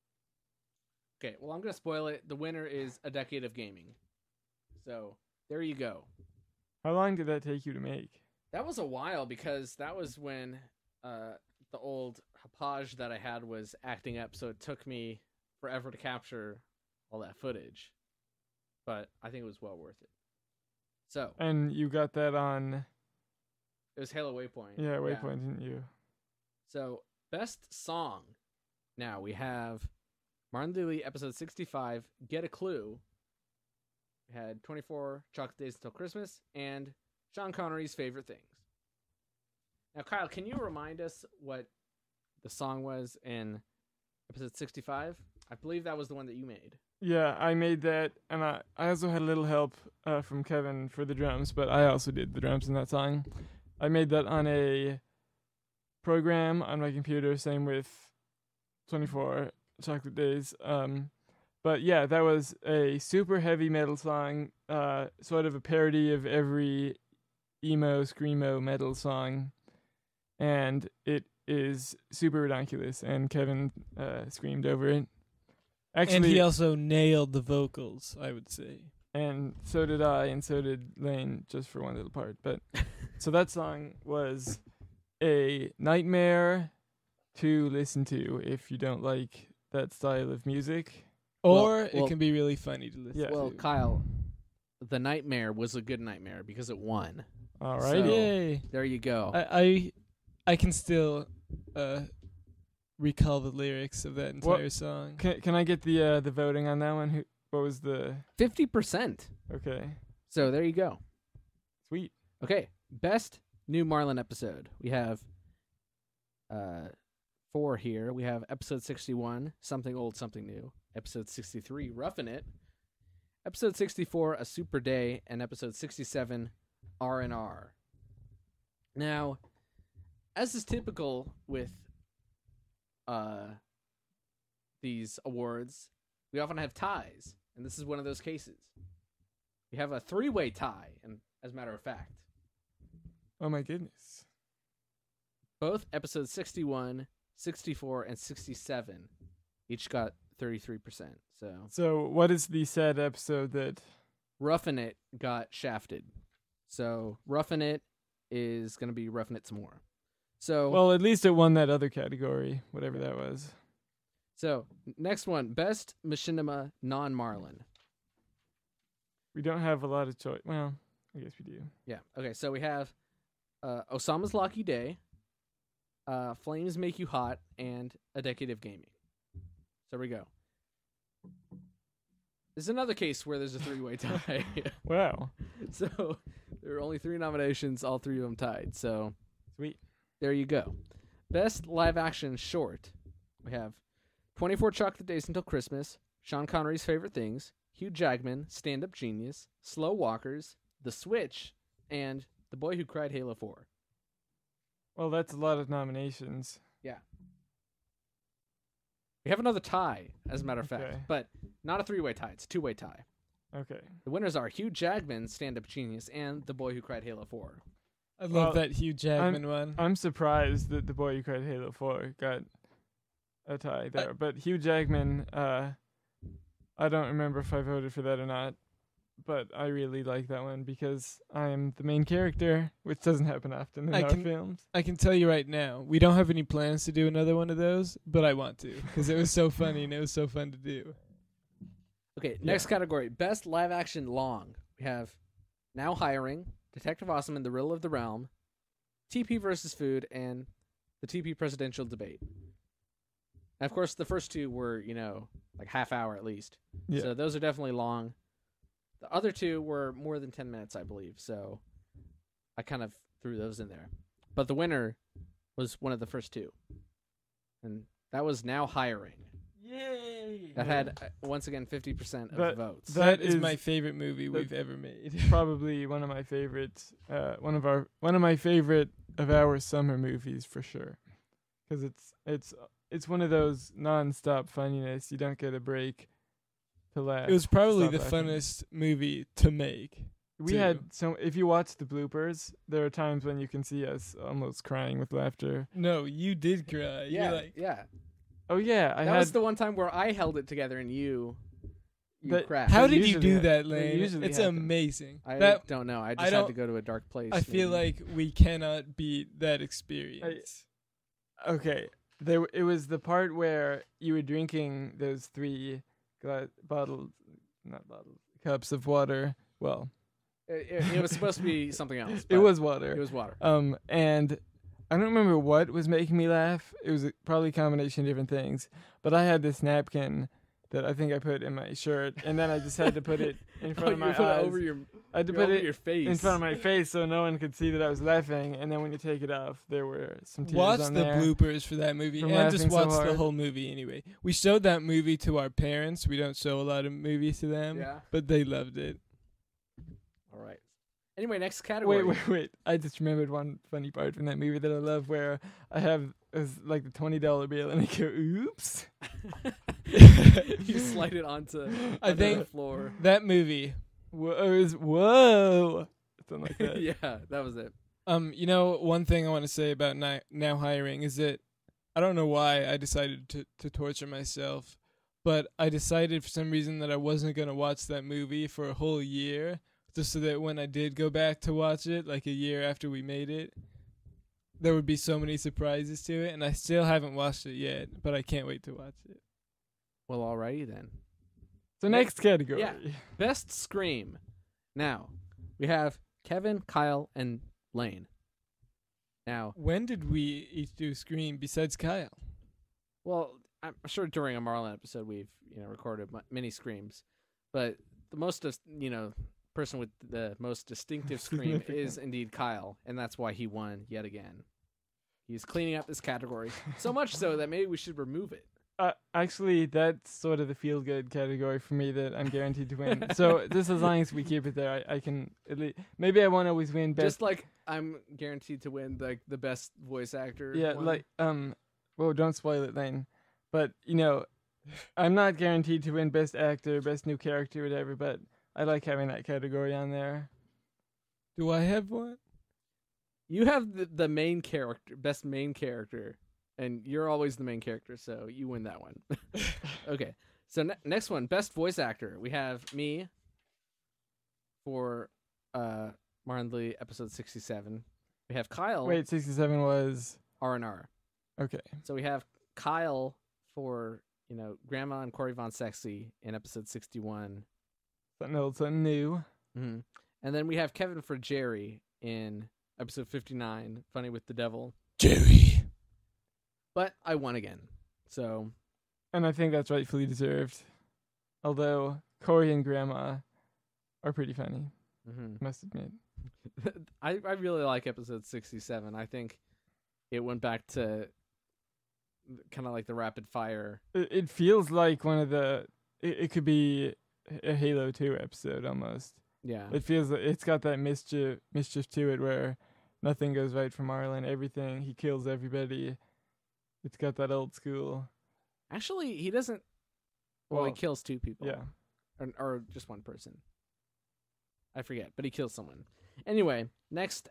Okay, well, I'm going to spoil it. The winner is A Decade of Gaming. So, there you go. How long did that take you to make? That was a while because that was when the old Hapage that I had was acting up, so it took me forever to capture all that footage. But I think it was well worth it. So, And you got that on, it was Halo Waypoint. yeah, Waypoint, didn't you? So, best song. Now we have Martin the Elite, episode 65, Get a Clue. We had 24 Chocolate Days Until Christmas, and Sean Connery's Favorite Things. Now, Kyle, can you remind us what the song was in episode 65? I believe that was the one that you made. Yeah, I made that, and I also had a little help from Kevin for the drums, but I also did the drums in that song. I made that on a program on my computer, same with 24 Chocolate Days. But yeah, that was a super heavy metal song, sort of a parody of every emo, screamo metal song, and it is super ridiculous, and Kevin screamed over it. Actually, And he also nailed the vocals, I would say. and so did I, and so did Lane, just for one little part. But so that song was a nightmare to listen to if you don't like that style of music. Or well- it can be really funny to listen Yeah. Well, to. Kyle, the nightmare was a good nightmare because it won. Alrighty. So- Yay. There you go. I can still recall the lyrics of that What- entire song. Can I get the voting on that one? What was the 50%. okay? So there you go. Sweet. Okay, best new Marlin episode. We have 4 here. We have episode 61, Something Old, Something New. Episode 63, Roughing It. Episode 64, A Super Day, and episode 67, R&R. Now, as is typical with these awards, we often have ties, and this is one of those cases. We have a 3-way tie, and as a matter of fact. Oh my goodness. Both episodes 61, 64, and 67 each got 33%. So So what is the sad episode that? Roughing It got shafted. So Roughing It is going to be Roughing It some more. So Well, at least it won that other category, whatever that was. so next one, best machinima non-Marlin. We don't have a lot of choice. Well, I guess we do. Yeah. Okay. So we have Osama's Lucky Day, Flames Make You Hot, and A Decade of Gaming. So there we go. This is another case where there's a 3-way tie. Wow. So there are only 3 nominations, all 3 of them tied. So Sweet. there you go. Best live action short. We have 24 Chocolate Days Until Christmas, Sean Connery's Favorite Things, Hugh Jackman, Stand Up Genius, Slow Walkers, The Switch, and The Boy Who Cried Halo 4. Well, that's a lot of nominations. We have another tie, as a matter of fact, Okay. but not a 3-way tie. It's a 2-way tie. Okay. The winners are Hugh Jackman, Stand Up Genius, and The Boy Who Cried Halo 4. I love Well, that Hugh Jackman one. I'm surprised that The Boy Who Cried Halo 4 got a tie there. But Hugh Jackman, I don't remember if I voted for that or not. But I really like that one because I am the main character, which doesn't happen often in I our can- films. I can tell you right now, we don't have any plans to do another one of those, but I want to because it was so funny and it was so fun to do. Okay, next category. Best live action long. We have Now Hiring, Detective Awesome and the Riddle of the Realm, TP versus Food, and the TP presidential debate. And of course, the first 2 were, like half hour at least. Yeah. So those are definitely long. The other 2 were more than 10 minutes, I believe. So I kind of threw those in there. But the winner was one of the first 2. And that was Now Hiring. Yay! That had, once again, 50% of That- the votes. That is is- my favorite movie that- we've ever made. Probably one of my favorites. One of my favorite of our summer movies for sure. Because it's one of those non-stop funniness. You don't get a break to laugh. It was probably Stop the laughing. funnest movie to make. We too. had if you watch the bloopers, there are times when you can see us almost crying with laughter. No, you did cry. Yeah, You're like, yeah. Oh yeah, I That had was the one time where I held it together and you That- crashed. how That did you usually do hap- that, that Lane? usually It's happens. amazing. I That don't know. I I just had don't- to go to a dark place. I feel maybe. like we cannot beat that experience. okay. It was the part where you were drinking those 3 cups of water. Well, it was supposed to be something else. it but was water. It was water. And I don't remember what was making me laugh. It was probably a combination of different things. But I had this napkin that I think I put in my shirt, and then I just had to put it in front of my you put eyes. it over your. I had to You're put over it your face. in front of my face so no one could see that I was laughing. And then when you take it off, there were some tears Watch on the there. bloopers for that movie, From and just laughing so watch the hard. whole movie anyway. We showed that movie to our parents. We don't show a lot of movies to them, Yeah. but they loved it. All right. Anyway, next category. Wait. I just remembered one funny part from that movie that I love where I have like the $20 bill and I go, oops. You slide it onto, I onto think the floor. that movie. Whoa. Something like that. Yeah, that was it. You know, one thing I want to say about now hiring is that I don't know why I decided to torture myself, but I decided for some reason that I wasn't going to watch that movie for a whole year, just so that when I did go back to watch it, like a year after we made it, there would be so many surprises to it, and I still haven't watched it yet, but I can't wait to watch it. Well, alrighty then. So next category. Yeah. Best Scream. Now, we have Kevin, Kyle, and Lane. Now, When did we each do Scream besides Kyle? well, I'm sure during a Marlon episode we've recorded many screams, but the most person with the most distinctive scream is indeed Kyle, and that's why he won yet again. He's cleaning up this category so much so that maybe we should remove it. Actually, that's sort of the feel-good category for me that I'm guaranteed to win. So just as long as we keep it there, I can at least. Maybe I won't always win best. Just like I'm guaranteed to win the best voice actor. Yeah, one. like well, don't spoil it, Lane. But I'm not guaranteed to win best actor, best new character, whatever. But I like having that category on there. Do I have one? You have the main character, best main character, and you're always the main character, so you win that one. Okay, so next one, best voice actor. We have me for Martin Lee episode 67. We have Kyle. Wait, 67 was R&R. okay. So we have Kyle for Grandma and Corey Von Sexy in episode 61. Something old, something new. Mm-hmm. And then we have Kevin for Jerry in episode 59, Funny with the Devil. Jerry. But I won again. So And I think that's rightfully deserved. Although Corey and Grandma are pretty funny, must admit. I really like episode 67. I think it went back to kind of like the rapid fire. It feels like one of the. It could be a Halo 2 episode almost. Yeah. It feels like it's got that mischief to it where nothing goes right for Marlon. Everything, he kills everybody. It's got that old school. Actually, he doesn't. Well, he kills 2 people. Yeah. Or just one person. I forget, but he kills someone. Anyway, next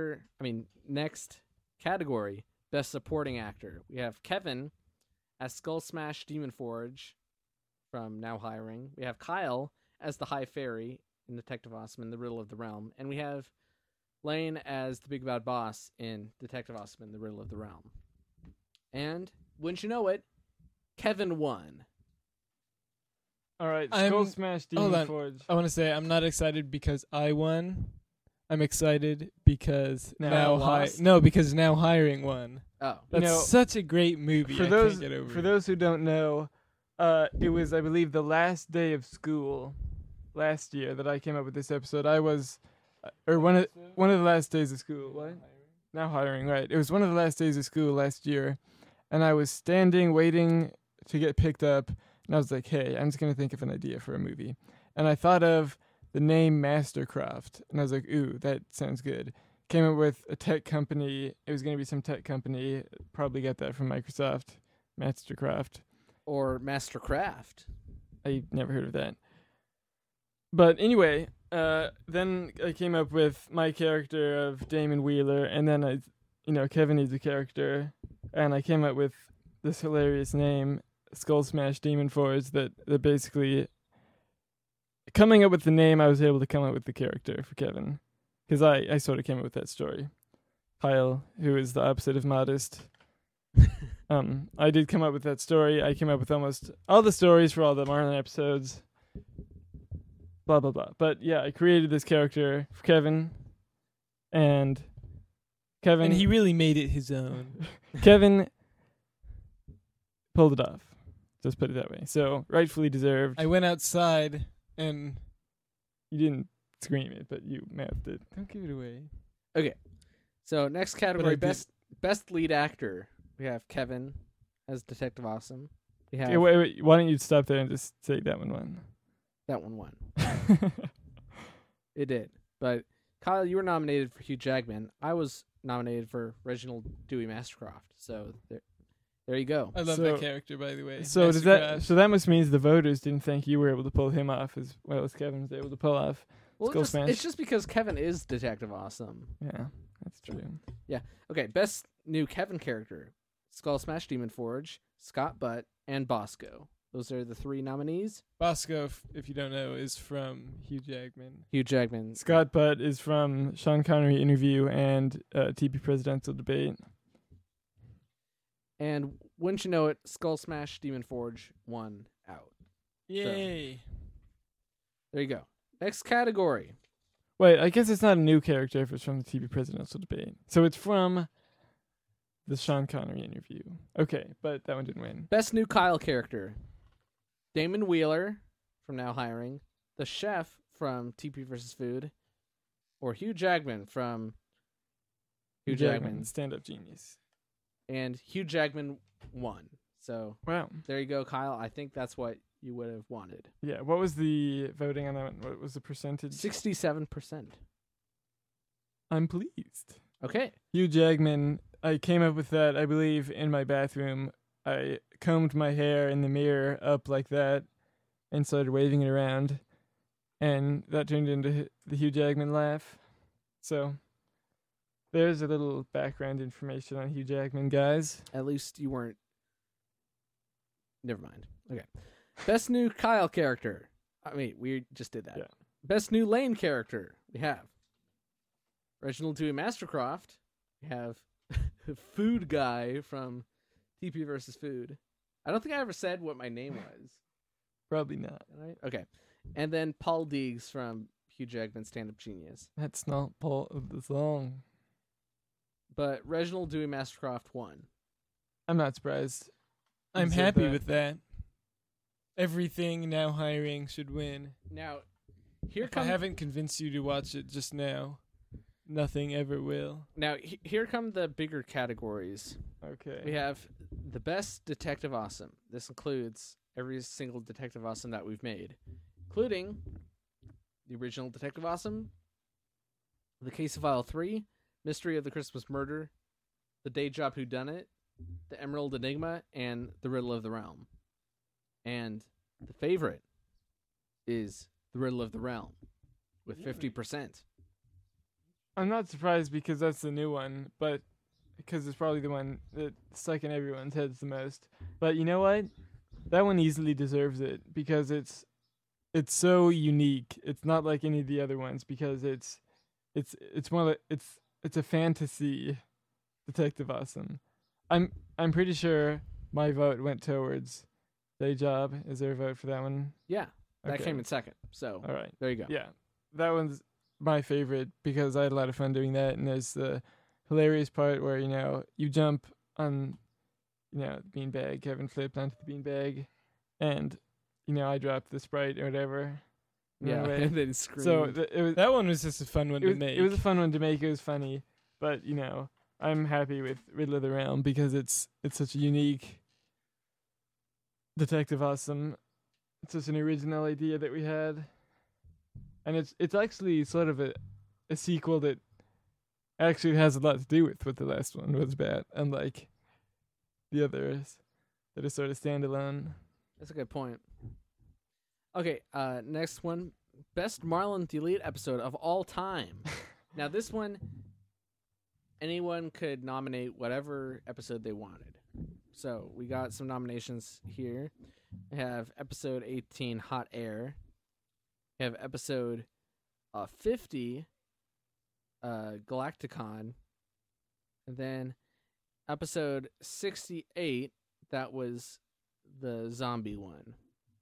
category, best supporting actor. We have Kevin as Skull Smash Demon Forge from Now Hiring. We have Kyle as the High Fairy in Detective Osman, The Riddle of the Realm. And we have Lane as the Big Bad Boss in Detective Osman, The Riddle of the Realm. And, wouldn't you know it, Kevin won. All right, I'm- Skull Smash hold Demon on. Forge. I want to say I'm not excited because I won. I'm excited because because Now Hiring won. Oh. That's such a great movie. For I those can't get over for it. those who don't know, it was I believe the last day of school last year that I came up with this episode. I was, or one of the last days of school. What? Now Hiring, right? It was one of the last days of school last year, and I was standing waiting to get picked up, and I was like, "Hey, I'm just gonna think of an idea for a movie," and I thought of the name Mastercraft, and I was like, "Ooh, that sounds good." Came up with a tech company. It was gonna be some tech company. Probably got that from Microsoft. Mastercraft. Or Mastercraft. I never heard of that. But anyway, then I came up with my character of Damon Wheeler, and then Kevin needs a character, and I came up with this hilarious name, Skull Smash Demon Forge, that basically, coming up with the name, I was able to come up with the character for Kevin, because I sort of came up with that story. Kyle, who is the opposite of modest. I did come up with that story. I came up with almost all the stories for all the Marlin episodes. Blah, blah, blah. But yeah, I created this character for Kevin. And he really made it his own. Kevin pulled it off. Just put it that way. So, rightfully deserved. I went outside and... You didn't scream it, but you mouthed it. Don't give it away. Okay. So, next category, best lead actor. We have Kevin as Detective Awesome. We have... Okay, wait. Why don't you stop there and just say that one won? That one won. It did. But, Kyle, you were nominated for Hugh Jackman. I was nominated for Reginald Dewey Mastercroft. So, there you go. I love that character, by the way. So that must mean the voters didn't think you were able to pull him off as well as Kevin was able to pull off Skull Smash. It's just because Kevin is Detective Awesome. Yeah, that's true. Yeah. Okay, best new Kevin character. Skull Smash Demon Forge, Scott Butt, and Bosco. Those are the 3 nominees. Bosco, if you don't know, is from Hugh Jackman. Hugh Jackman. Scott Butt is from Sean Connery Interview and TP Presidential Debate. And wouldn't you know it, Skull Smash Demon Forge won out. Yay. So, there you go. Next category. Wait, I guess it's not a new character if it's from the TV Presidential Debate. So it's from the Sean Connery Interview. Okay, but that one didn't win. Best new Kyle character. Damon Wheeler from Now Hiring. The Chef from TP vs. Food. Or Hugh Jackman from Hugh Jackman. Stand-up genius. And Hugh Jackman won. So wow, there you go, Kyle. I think that's what you would have wanted. Yeah. What was the voting on that one? What was the percentage? 67%. I'm pleased. Okay. Hugh Jackman. I came up with that, I believe, in my bathroom. I combed my hair in the mirror up like that and started waving it around. And that turned into the Hugh Jackman laugh. So there's a little background information on Hugh Jackman, guys. At least you weren't... Never mind. Okay. Best new Kyle character. I mean, we just did that. Yeah. Best new Lane character. We have Reginald Dewey Mastercroft. We have Food Guy from TP vs. Food. I don't think I ever said what my name was. Probably not. Right? Okay. And then Paul Deegs from Hugh Jackman Stand-Up Genius. That's not part of the song. But Reginald Dewey Mastercroft won. I'm not surprised. I'm happy with that. Everything Now Hiring should win. Now, I haven't convinced you to watch it just now, nothing ever will. Now, here come the bigger categories. Okay. We have the best Detective Awesome. This includes every single Detective Awesome that we've made, including the original Detective Awesome, The Case of File 3, Mystery of the Christmas Murder, The Day Job Whodunit, The Emerald Enigma, and The Riddle of the Realm. And the favorite is The Riddle of the Realm with 50%. I'm not surprised because that's the new one, but because it's probably the one that stuck in everyone's heads the most. But you know what? That one easily deserves it because it's so unique. It's not like any of the other ones because it's one of it's a fantasy Detective Awesome. I'm pretty sure my vote went towards Day Job. Is there a vote for that one? Yeah, that Okay. came in second. So All right. there you go. Yeah, that one's my favorite because I had a lot of fun doing that. And there's the hilarious part where, you jump on, the beanbag. Kevin flipped onto the beanbag and, I dropped the Sprite or whatever. Yeah, Anyway, and then scream. so That one was just a fun one to make. It was a fun one to make. It was funny. But, I'm happy with Riddle of the Realm because it's such a unique Detective Awesome. It's such an original idea that we had. And it's actually sort of a sequel that actually has a lot to do with what the last one was about, unlike the others that are sort of standalone. That's a good point. Okay, next one. Best Marlon Delete episode of all time. Now, this one, anyone could nominate whatever episode they wanted. So, we got some nominations here. We have episode 18, Hot Air. We have episode 50, Galacticon. And then episode 68, that was the zombie one.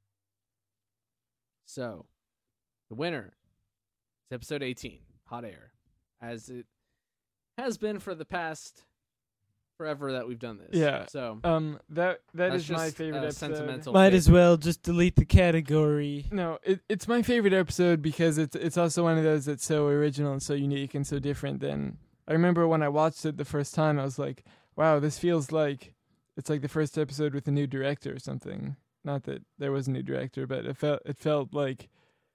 So, the winner is episode 18, Hot Air, as it has been for the past forever that we've done this. Yeah. So, that that's is my just favorite a episode. sentimental Might as favorite. well just delete the category. No, it's my favorite episode because it's also one of those that's so original and so unique and so different than. I remember when I watched it the first time, I was like, "Wow, this feels like it's like the first episode with a new director or something." Not that there was a new director, but it felt like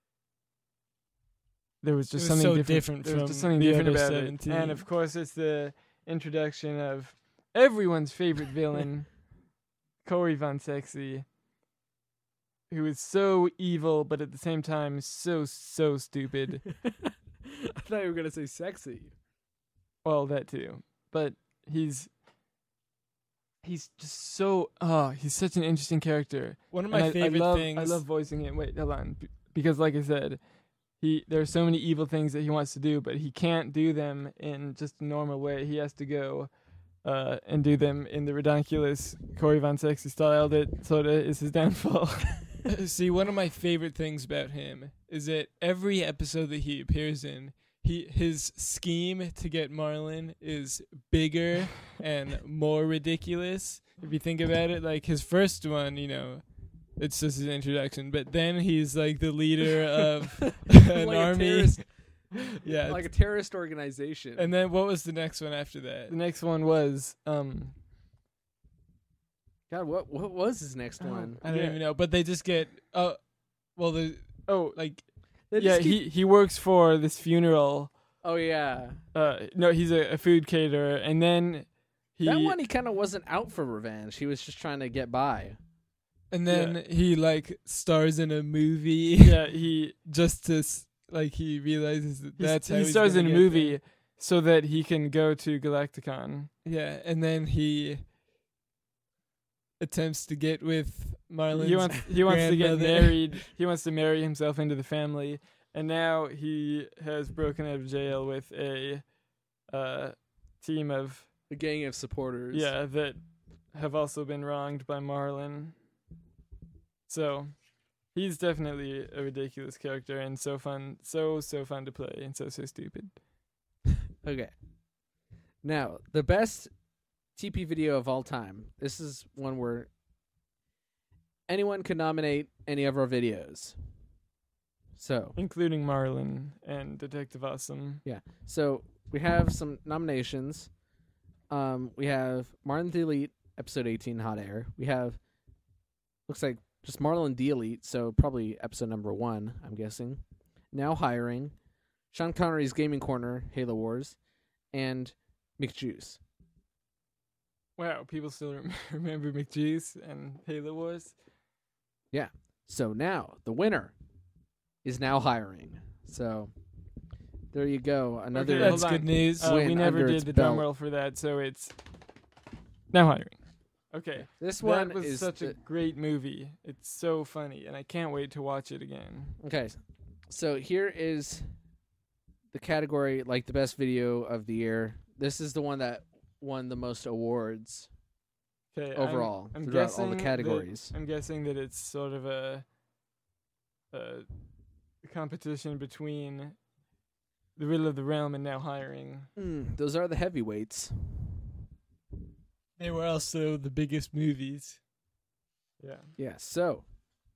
there was just It was something so different. different There was from just something the different other about 17. it, and of course, it's the introduction of everyone's favorite villain, Corey Von Sexy, who is so evil, but at the same time so stupid. I thought you were going to say sexy. Well, that too, but he's just so he's such an interesting character. One of And my favorite things. I love voicing him. Wait, hold on, because like I said, there are so many evil things that he wants to do, but he can't do them in just a normal way. He has to go and do them in the ridiculous Corey Von Sexy style that sort of is his downfall. See, one of my favorite things about him is that every episode that he appears in, his scheme to get Marlon is bigger and more ridiculous. If you think about it, like his first one, it's just his introduction, but then he's like the leader of an Like a army. terrorist- Yeah. like a terrorist organization. And then what was the next one after that? The next one was God, what was his next one? I don't Yeah. even know, but they just get They like yeah, just keep- he works for this funeral. Oh yeah, No, he's a food caterer, and then that one he kind of wasn't out for revenge. He was just trying to get by. and then he like stars in a movie. yeah, he just to like he realizes that that's how he he's stars gonna in a get movie there. so that he can go to Galacticon. Yeah, and then he attempts to get with Marlon's He wants to get grandmother. married. He wants to marry himself into the family, and now he has broken out of jail with a team of A gang of supporters. that have also been wronged by Marlon. So he's definitely a ridiculous character and so fun, so fun to play and so stupid. Okay. Now, the best TP video of all time. This is one where anyone could nominate any of our videos. So, Including Marlon and Detective Awesome. so we have some nominations. We have Marlon Delete, episode 18, Hot Air. We have, looks like just Marlon Delete, so probably episode number 1, I'm guessing. Now Hiring, Sean Connery's Gaming Corner, Halo Wars, and McJuice. Wow, people still remember McJuice and Halo Wars. So now the winner is Now Hiring. So there you go. Another Okay, That's hold on. good news. Win We never under did its the drum belt. roll for that, so it's Now Hiring. Okay. this one That was is such a great movie. It's so funny, and I can't wait to watch it again. okay. So here is the category, like the best video of the year. This is the one that won the most awards Okay, overall I'm throughout all guessing the categories. I'm guessing that it's sort of a competition between The Riddle of the Realm and Now Hiring. Those are the heavyweights. They were also the biggest movies. Yeah. Yeah. So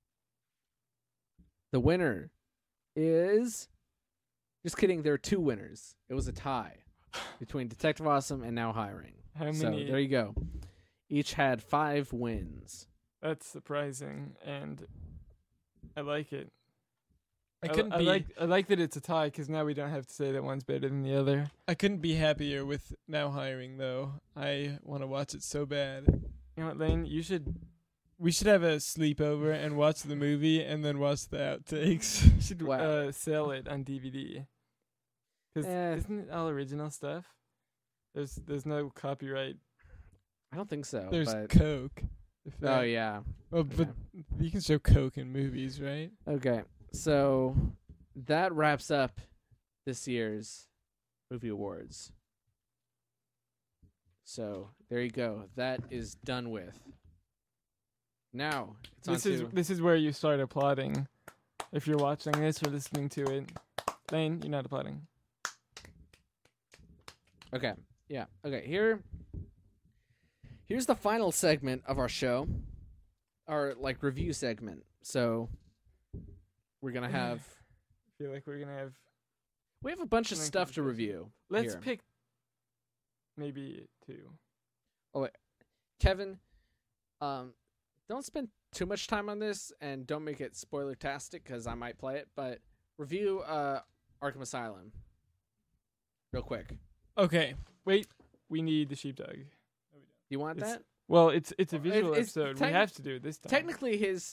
the winner is. Just kidding. There are 2 winners. It was a tie between Detective Awesome and Now Hiring. How So many? there you go. Each had 5 wins. That's surprising, and I like it. I couldn't I be like that it's a tie because now we don't have to say that one's better than the other. I couldn't be happier with Now Hiring though. I want to watch it so bad. You know what, Lane? You should We should have a sleepover and watch the movie and then watch the outtakes. Should Wow. sell it on DVD. Because isn't it all original stuff? There's no copyright. I don't think so. There's but... Coke. Oh yeah. Well, but you can show Coke in movies, right? Okay. So that wraps up this year's movie awards. So there you go. That is done with. Now it's This is where you start applauding. If you're watching this or listening to it, Lane, you're not applauding. Okay. Yeah. Okay. Here's the final segment of our show, our like review segment. So we're gonna have I feel like we're gonna have. we have a bunch of Something stuff to to review. Let's here. pick maybe 2. Kevin, don't spend too much time on this and don't make it spoiler-tastic because I might play it, but review Arkham Asylum real quick. Okay. Wait, we need the sheepdog. You want It's- that? Well, it's a visual it's episode. tec- We have to do it this time. Technically, his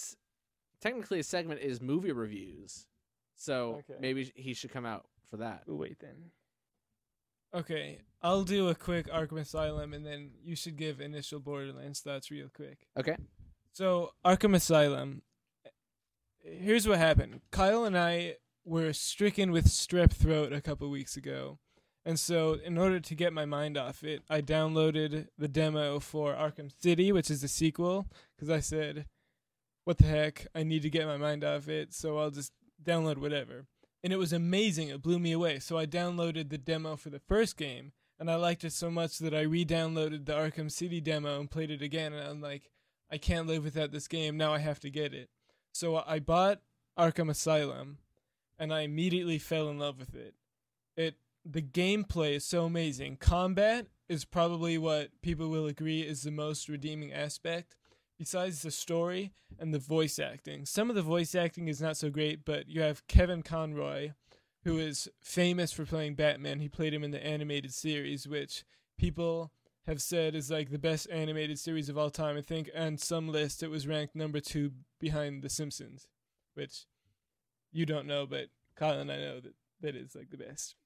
segment is movie reviews, so Okay. maybe he should come out for that. We'll wait then. Okay. I'll do a quick Arkham Asylum, and then you should give initial Borderlands thoughts real quick. Okay. So, Arkham Asylum. Here's what happened. Kyle and I were stricken with strep throat a couple weeks ago. And so, in order to get my mind off it, I downloaded the demo for Arkham City, which is the sequel, because I said, what the heck, I need to get my mind off it, so I'll just download whatever. And it was amazing. It blew me away. So I downloaded the demo for the first game, and I liked it so much that I re-downloaded the Arkham City demo and played it again, and I'm like, I can't live without this game. Now I have to get it. So I bought Arkham Asylum, and I immediately fell in love with it. The gameplay is so amazing. Combat is probably what people will agree is the most redeeming aspect, besides the story and the voice acting. Some of the voice acting is not so great, but you have Kevin Conroy, who is famous for playing Batman. He played him in the animated series, which people have said is like the best animated series of all time. I think on some list it was ranked number 2 behind The Simpsons, which you don't know, but Kyle and I know that is like the best.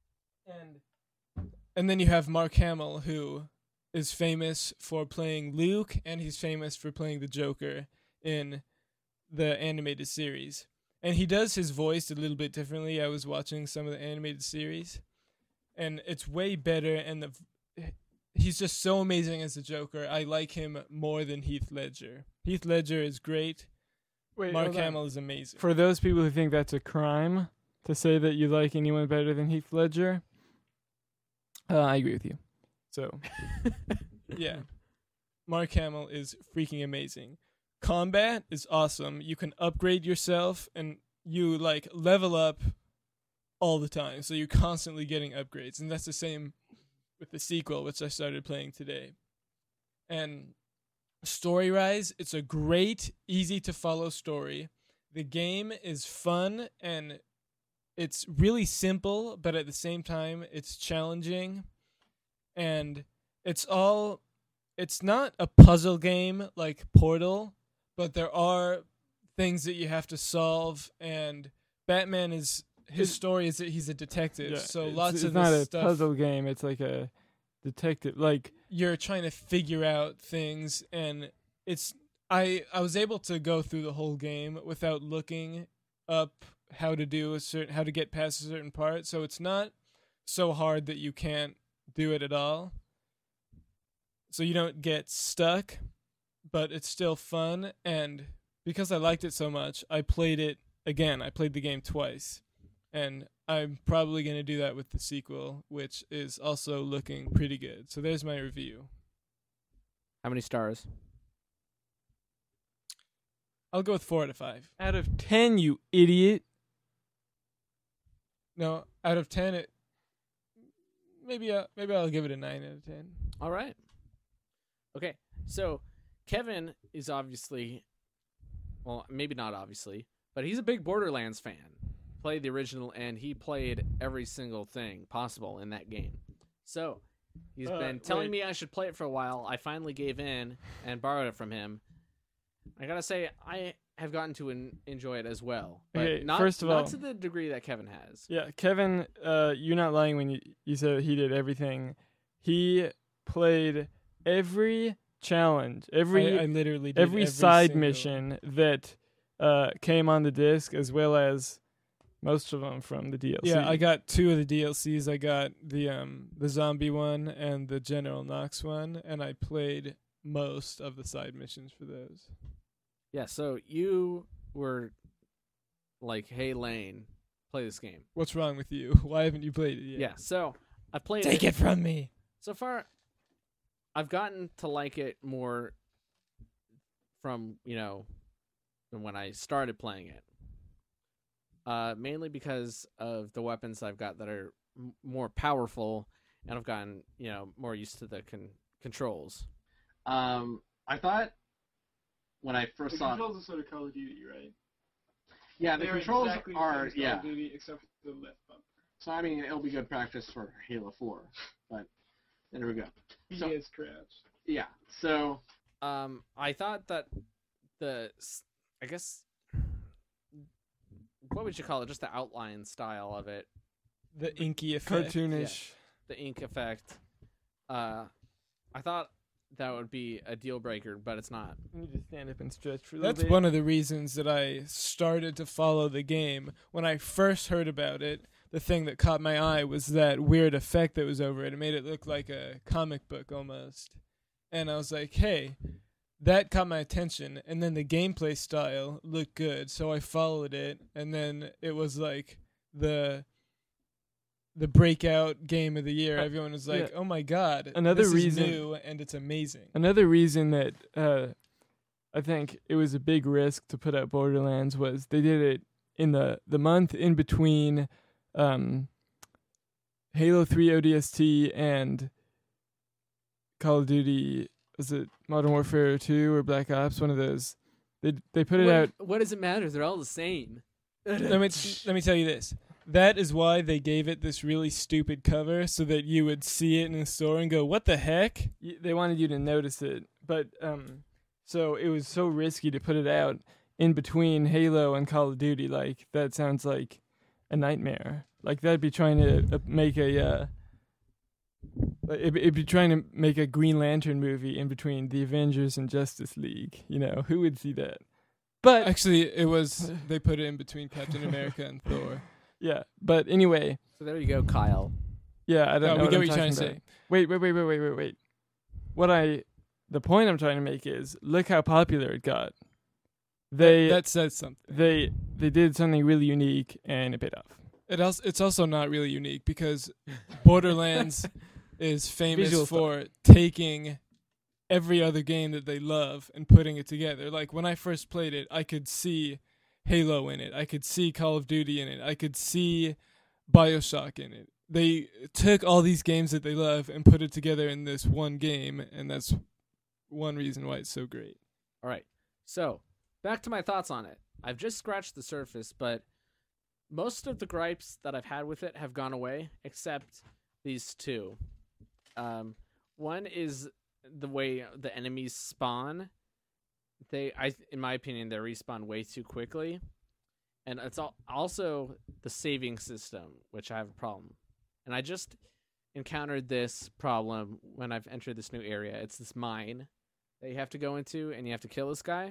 And then you have Mark Hamill, who is famous for playing Luke, and he's famous for playing the Joker in the animated series. And he does his voice a little bit differently. I was watching some of the animated series, and it's way better, and he's just so amazing as the Joker. I like him more than Heath Ledger. Heath Ledger is great. Wait, Mark hold on. Hamill is amazing. For those people who think that's a crime to say that you like anyone better than Heath Ledger, I agree with you. So, Yeah. Mark Hamill is freaking amazing. Combat is awesome. You can upgrade yourself and you like level up all the time. So you're constantly getting upgrades. And that's the same with the sequel, which I started playing today. And story-wise, it's a great, easy to follow story. The game is fun and it's really simple, but at the same time, it's challenging. And it's not a puzzle game like Portal, but there are things that you have to solve. And Batman his story is that he's a detective. So lots it's of not this a stuff, puzzle game. It's like a detective. Like you're trying to figure out things, and I was able to go through the whole game without looking up how to get past a certain part. So it's not so hard that you can't do it at all. So you don't get stuck, but it's still fun. And because I liked it so much, I played it again. I played the game twice. And I'm probably going to do that with the sequel, which is also looking pretty good. So there's my review. How many stars? I'll go with 4 out of 5. out of 10, you idiot. No, out of 10, maybe I'll give it a 9 out of 10. All right. Okay. So Kevin is obviously, well, maybe not obviously, but he's a big Borderlands fan. Played the original, and he played every single thing possible in that game. So he's been telling me I should play it for a while. I finally gave in and borrowed it from him. I gotta say, I have gotten to enjoy it as well. But Okay, not, first of not all- to the degree that Kevin has. Yeah, Kevin, you're not lying when you said he did everything. He played every challenge, I literally did every side single- mission that came on the disc, as well as most of them from the DLC. Yeah, I got 2 of the DLCs. I got the zombie one and the General Knox one, and I played most of the side missions for those. Yeah, so you were like, hey, Lane, play this game. What's wrong with you? Why haven't you played it yet? Yeah, so I played Take it from me. So far, I've gotten to like it more from, than when I started playing it. Mainly because of the weapons I've got that are more powerful, and I've gotten, more used to the controls. I thought when I first The saw it, controls are sort of Call of Duty, right? yeah, the They're controls exactly the are, same as Call yeah. of Duty, except for the left bumper. So I mean, it'll be good practice for Halo 4, but there we go. He So- is crouched. Yeah. So I thought that I guess, what would you call it? Just the outline style of it, The inky effect. cartoonish. the ink effect. I thought that would be a deal breaker, but it's not. You need to stand up and stretch for a little That's bit. one of the reasons that I started to follow the game. When I first heard about it, the thing that caught my eye was that weird effect that was over it. It made it look like a comic book almost. And I was like, hey, that caught my attention. And then the gameplay style looked good, so I followed it. And then it was like the breakout game of the year. Everyone was like, yeah. oh my god, Another this reason- is new and it's amazing. Another reason that I think it was a big risk to put out Borderlands was they did it in the month in between Halo 3 ODST and Call of Duty. Was it Modern Warfare 2 or Black Ops? One of those. They put it out. What does it matter? They're all the same. let me tell you this. That is why they gave it this really stupid cover, so that you would see it in the store and go, what the heck? They wanted you to notice it, but so it was so risky to put it out in between Halo and Call of Duty. Like, that sounds like a nightmare. Like, that'd be trying to make a it'd be trying to make a Green Lantern movie in between the Avengers and Justice League. Who would see that? But Actually, it was, they put it in between Captain America and Thor. yeah, but anyway, So there you go, Kyle. yeah, I don't No, know we what get I'm what you're trying talking to about. say. Wait. The point I'm trying to make is, look how popular it got. They That says something. they did something really unique, and it paid off. It's also not really unique because Borderlands is famous Visual for taking every other game that they love and putting it together. Like, when I first played it, I could see Halo in it. I could see Call of Duty in it. I could see BioShock in it. They took all these games that they love and put it together in this one game, and that's one reason why it's so great. All right. So, back to my thoughts on it. I've just scratched the surface, but most of the gripes that I've had with it have gone away, except these two. One is the way the enemies spawn. In my opinion, they respawn way too quickly. And it's also the saving system, which I have a problem. And I just encountered this problem when I've entered this new area. It's this mine that you have to go into, and you have to kill this guy.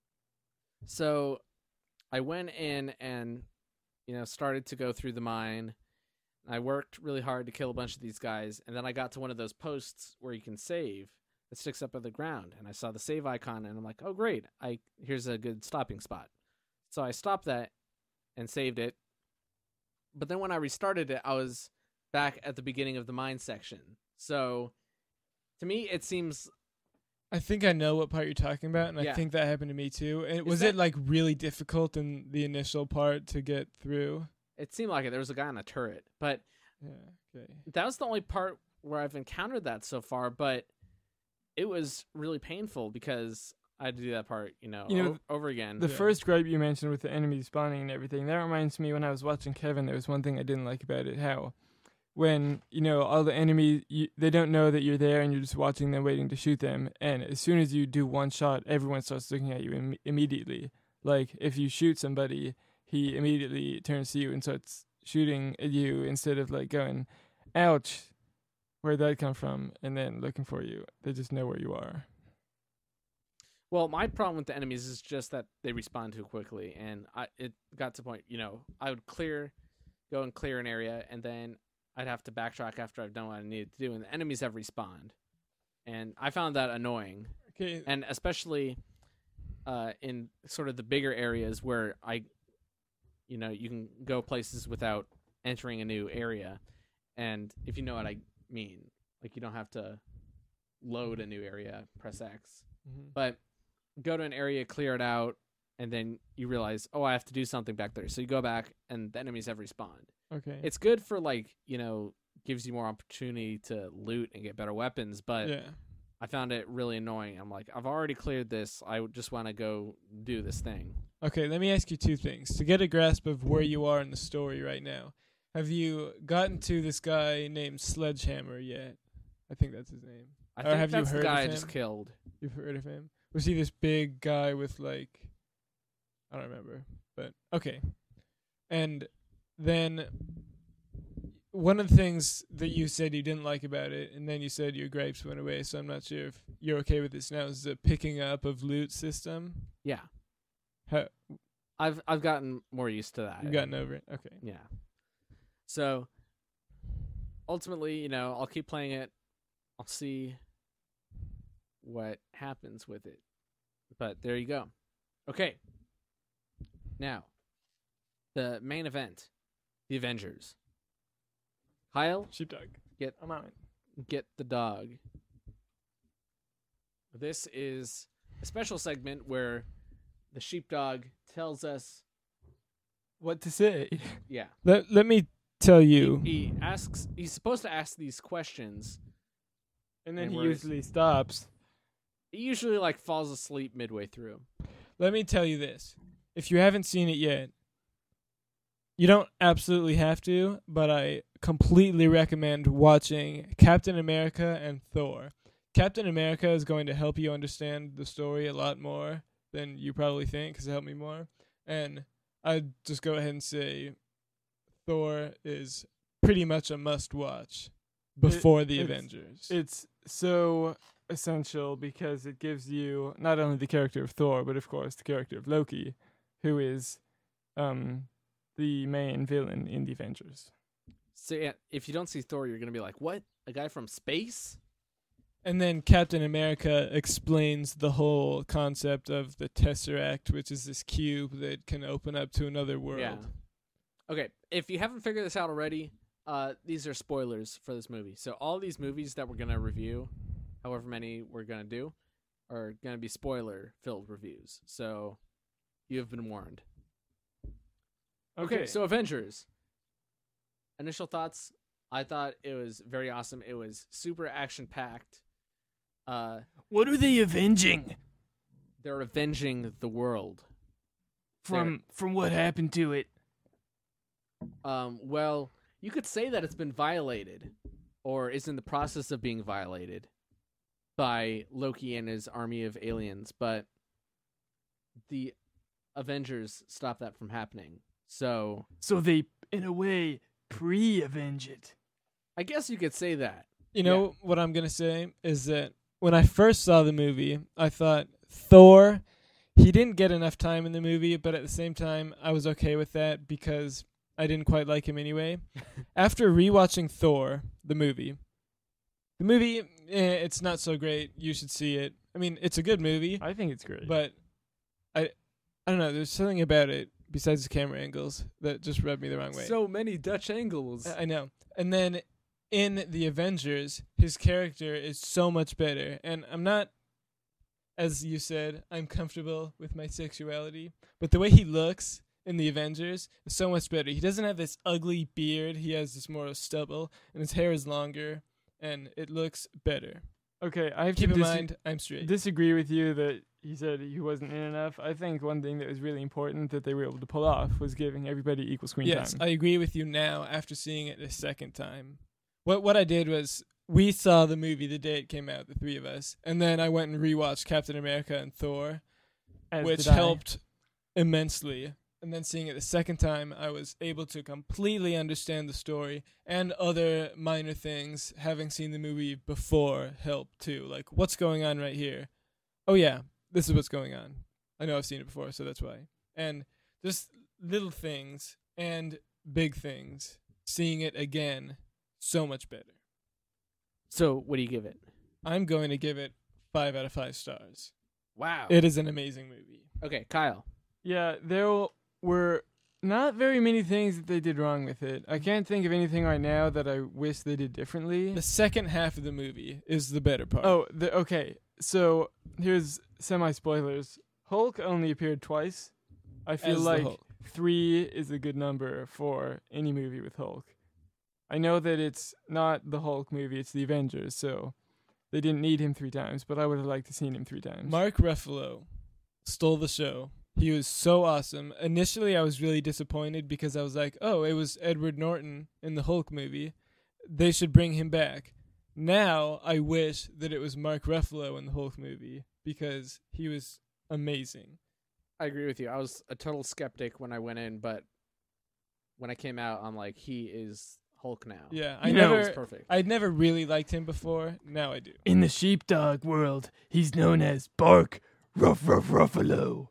So I went in and, started to go through the mine. I worked really hard to kill a bunch of these guys, and then I got to one of those posts where you can save that sticks up at the ground, and I saw the save icon, and I'm like, oh, great, here's a good stopping spot. So I stopped that and saved it. But then when I restarted it, I was back at the beginning of the mine section. So to me, it seems... I think I know what part you're talking about, and Yeah. I think that happened to me too. And was that- it like really difficult in the initial part to get through? It seemed like it. There was a guy on a turret. But Yeah. Okay. that was the only part where I've encountered that so far. But it was really painful because I had to do that part, over again. The Yeah. first gripe you mentioned with the enemies spawning and everything, that reminds me when I was watching Kevin, there was one thing I didn't like about it, how when, all the enemies, they don't know that you're there and you're just watching them waiting to shoot them. And as soon as you do one shot, everyone starts looking at you immediately. Like, if you shoot somebody, he immediately turns to you and starts shooting at you instead of, like, going, ouch, where'd that come from? And then looking for you. They just know where you are. Well, my problem with the enemies is just that they respawn too quickly, and it got to the point, I would go and clear an area, and then I'd have to backtrack after I've done what I needed to do, and the enemies have respawned. And I found that annoying. Okay. And especially in sort of the bigger areas where you can go places without entering a new area. And if you know what I mean, like, you don't have to load a new area, press X. Mm-hmm. But go to an area, clear it out, and then you realize, oh, I have to do something back there. So you go back, and the enemies have respawned. Okay. It's good for, like, gives you more opportunity to loot and get better weapons, but Yeah. I found it really annoying. I'm like, I've already cleared this. I just want to go do this thing. Okay, let me ask you two things. To get a grasp of where you are in the story right now, have you gotten to this guy named Sledgehammer yet? I think that's his name. I Or think have you that's the heard guy of I just him? killed. You've heard of him? Was he this big guy with, like, I don't remember, but okay. And then one of the things that you said you didn't like about it, and then you said your gripes went away, so I'm not sure if you're okay with this now, is the picking up of loot system. Yeah. How, I've gotten more used to that. you've gotten over it? Okay. Yeah. So ultimately, I'll keep playing it. I'll see what happens with it. But there you go. Okay. Now, the main event, the Avengers. Kyle, Sheepdog. I'm on it. get the dog. This is a special segment where the sheepdog tells us, What to say? yeah, Let me tell you. he's supposed to ask these questions. And then And he where is- usually stops. He usually, like, falls asleep midway through. Let me tell you this. If you haven't seen it yet, you don't absolutely have to, but I completely recommend watching Captain America and Thor. Captain America is going to help you understand the story a lot more than you probably think, because it helped me more. And I'd just go ahead and say Thor is pretty much a must-watch before the it's- Avengers. It's so essential because it gives you not only the character of Thor, but of course the character of Loki, who is the main villain in the Avengers. So, yeah, if you don't see Thor, you're going to be like, what? A guy from space? And then Captain America explains the whole concept of the Tesseract, which is this cube that can open up to another world. Yeah. Okay, if you haven't figured this out already, these are spoilers for this movie. So all these movies that we're going to review, however many we're going to do, are going to be spoiler-filled reviews. So you have been warned. Okay, so Avengers. Initial thoughts, I thought it was very awesome. It was super action-packed. what are they avenging They're avenging the world. from what happened to it? Well, you could say that it's been violated, or is in the process of being violated by Loki and his army of aliens, but the Avengers stopped that from happening. So they, in a way, pre-avenge it. I guess you could say that. You know what I'm going to say is that when I first saw the movie, I thought Thor, he didn't get enough time in the movie, but at the same time, I was okay with that because I didn't quite like him anyway. After rewatching Thor, the movie, it's not so great. You should see it. I mean, it's a good movie, I think it's great. but I don't know. There's something about it besides the camera angles that just rubbed me the wrong way. So many Dutch angles. I know. And then in the Avengers, his character is so much better. And I'm not, as you said, I'm comfortable with my sexuality. But the way he looks in the Avengers is so much better. He doesn't have this ugly beard. He has this more stubble. And his hair is longer. And it looks better. okay, I have Keep to in mind, I'm straight. disagree with you that he said he wasn't in enough. I think one thing that was really important that they were able to pull off was giving everybody equal screen Yes, time. I agree with you now after seeing it a second time. What I did was we saw the movie the day it came out, the three of us, and then I went and rewatched Captain America and Thor, As which did I. helped immensely. And then seeing it the second time, I was able to completely understand the story and other minor things. Having seen the movie before helped too. Like, what's going on right here? Oh yeah, this is what's going on. I know I've seen it before, so that's why. And just little things and big things. Seeing it again, so much better. So, what do you give it? I'm going to give it 5 out of 5 stars. Wow. It is an amazing movie. Okay, Kyle. Yeah, there were not very many things that they did wrong with it. I can't think of anything right now that I wish they did differently. The second half of the movie is the better part. Oh, okay. So here's semi-spoilers. Hulk only appeared twice. I feel As the like Hulk. 3 is a good number for any movie with Hulk. I know that it's not the Hulk movie, it's the Avengers, so they didn't need him 3 times, but I would have liked to seen him 3 times. Mark Ruffalo stole the show. He was so awesome. Initially, I was really disappointed because I was like, oh, it was Edward Norton in the Hulk movie. They should bring him back. Now, I wish that it was Mark Ruffalo in the Hulk movie because he was amazing. I agree with you. I was a total skeptic when I went in, but when I came out, I'm like, he is Hulk now. Yeah, You know- He's perfect. I'd never really liked him before. Now I do. In the sheepdog world, he's known as Bark Ruffalo.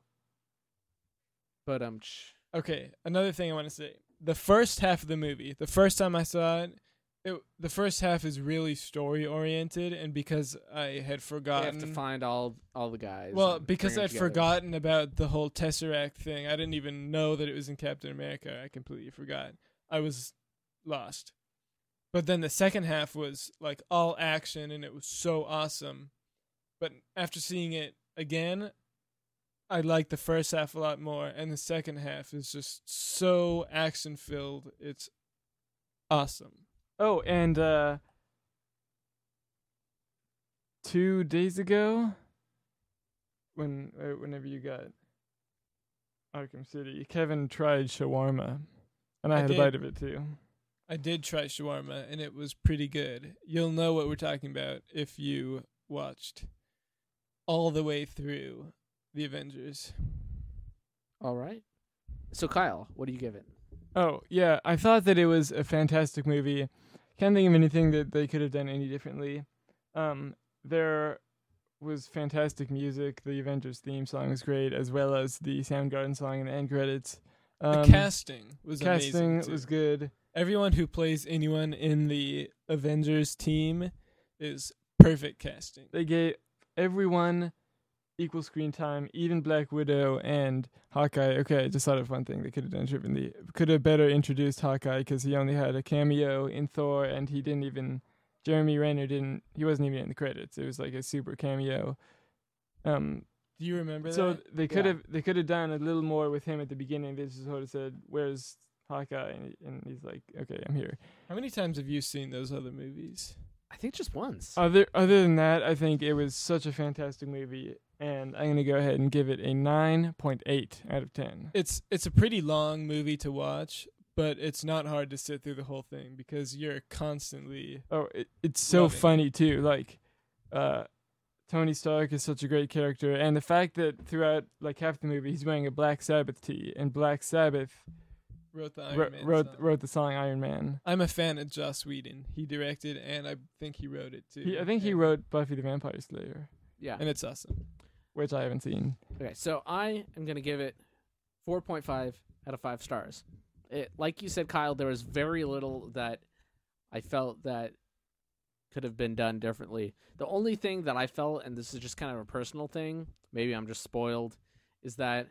But Okay, another thing I want to say. The first half of the movie, the first time I saw it, the first half is really story oriented, and because I had they forgotten, have to find all the guys. well, and because bring 'em I'd together. forgotten about the whole Tesseract thing, I didn't even know that it was in Captain America. I completely forgot. I was lost. But then the second half was like all action, and it was so awesome. But after seeing it again, I like the first half a lot more, and the second half is just so action filled. It's awesome. Oh, and 2 days ago, whenever you got Arkham City, Kevin tried shawarma, and I I had a did. bite of it too. I did try shawarma, and it was pretty good. You'll know what we're talking about if you watched all the way through the Avengers. All right. So, Kyle, what do you give it? Oh, yeah, I thought that it was a fantastic movie. Can't think of anything that they could have done any differently. There was fantastic music. The Avengers theme song was great, as well as the Soundgarden song and the end credits. The casting was amazing. Casting too. was good. Everyone who plays anyone in the Avengers team is perfect casting. They gave everyone equal screen time, even Black Widow and Hawkeye. Okay, I just thought of one thing they could have done differently. Could have better introduced Hawkeye because he only had a cameo in Thor, and he didn't even. Jeremy Renner didn't. He wasn't even in the credits. It was like a super cameo. Do you remember So that? they could have done a little more with him at the beginning. They just sort of said, "Where's Hawkeye?" And he's like, "Okay, I'm here." How many times have you seen those other movies? I think just once. Other than that, I think it was such a fantastic movie, and I'm gonna go ahead and give it a 9.8 out of 10. It's a pretty long movie to watch, but it's not hard to sit through the whole thing because you're constantly. Oh, it's so Loving. funny too. Like, Tony Stark is such a great character, and the fact that throughout like half the movie he's wearing a Black Sabbath tee, and Black Sabbath Wrote the Iron Man song. wrote the song Iron Man. I'm a fan of Joss Whedon. He directed and I think he wrote it too. I think he And- wrote Buffy the Vampire Slayer, Yeah. and it's awesome. which I haven't seen. Okay, so I am going to give it 4.5 out of 5 stars. Like you said, Kyle, there was very little that I felt that could have been done differently. The only thing that I felt, and this is just kind of a personal thing, maybe I'm just spoiled, is that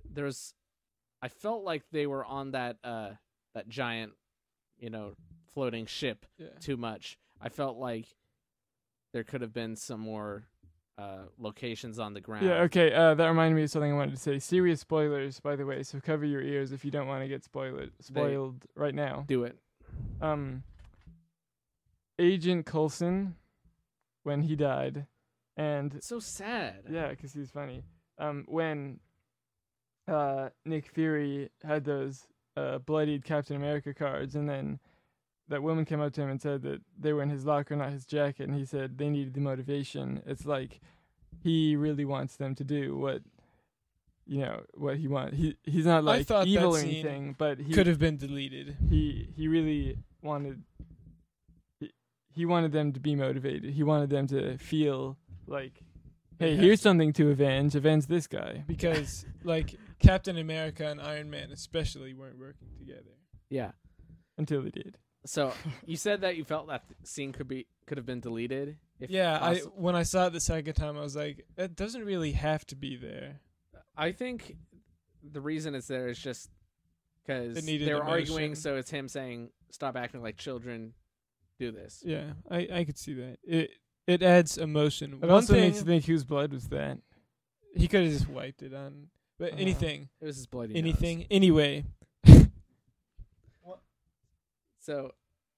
I felt like they were on that giant, floating ship Yeah. too much. I felt like there could have been some more locations on the ground. Yeah, okay, that reminded me of something I wanted to say. Serious spoilers, by the way, so cover your ears if you don't want to get spoiled right now. Do it. Agent Coulson, when he died, And It's so sad. yeah, because he's funny. When Nick Fury had those bloodied Captain America cards, and then that woman came up to him and said that they were in his locker, not his jacket, and he said they needed the motivation. It's like he really wants them to do what he wants. He's not like thought evil that or scene anything, but he Could have been deleted. he really wanted he wanted them to be motivated. He wanted them to feel like, hey, Yeah. here's something to avenge this guy. Because, like, Captain America and Iron Man especially weren't working together. Yeah. Until they did. So you said that you felt that scene could have been deleted. If Yeah, possi- when I saw it the second time, I was like, it doesn't really have to be there. I think the reason it's there is just because It needed they were emotion. arguing. So it's him saying, "Stop acting like children. Do this." Yeah, I could see that. It adds emotion. It One also thing, makes you think whose blood was that. he could have just wiped it on. But Uh-huh. anything. It was his bloody nose. Anything. Anyway. So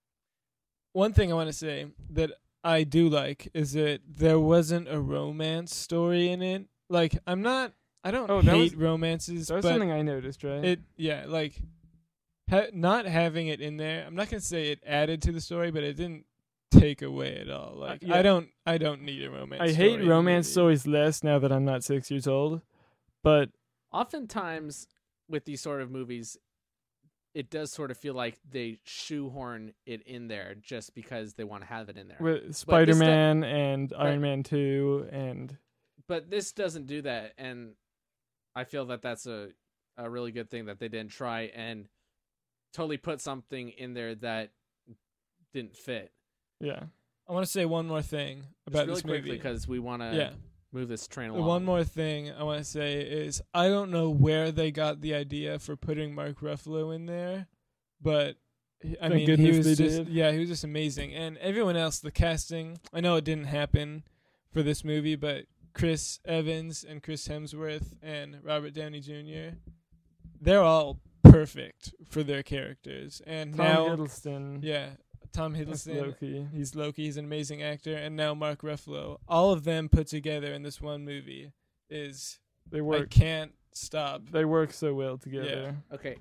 One thing I want to say that I do like is that there wasn't a romance story in it. Like, I don't Oh, that hate was- romances, That was but something I noticed, right? like, not having it in there, I'm not going to say it added to the story, but it didn't take away at all. Like, yeah. I don't need a romance I story hate in a romance movie. stories less now that I'm not 6 years old. But oftentimes with these sort of movies, it does sort of feel like they shoehorn it in there just because they want to have it in there. with Spider-Man and Right. Iron Man 2 and But this doesn't do that, and I feel that that's a really good thing that they didn't try and totally put something in there that didn't fit. yeah. I want to say one more thing about Just really this quickly movie. because we want to Yeah. move this train The along. one more thing I want to say is I don't know where they got the idea for putting Mark Ruffalo in there, but I Thank mean, he goodness was they just did. he was just amazing. And everyone else, the casting, I know it didn't happen for this movie, but Chris Evans and Chris Hemsworth and Robert Downey Jr., they're all perfect for their characters. And Tom now, Hiddleston. yeah, Tom That's Hiddleston. Loki. He's Loki. He's an amazing actor. And now Mark Ruffalo. All of them put together in this one movie is They I work. can't stop. They work so well together. Okay.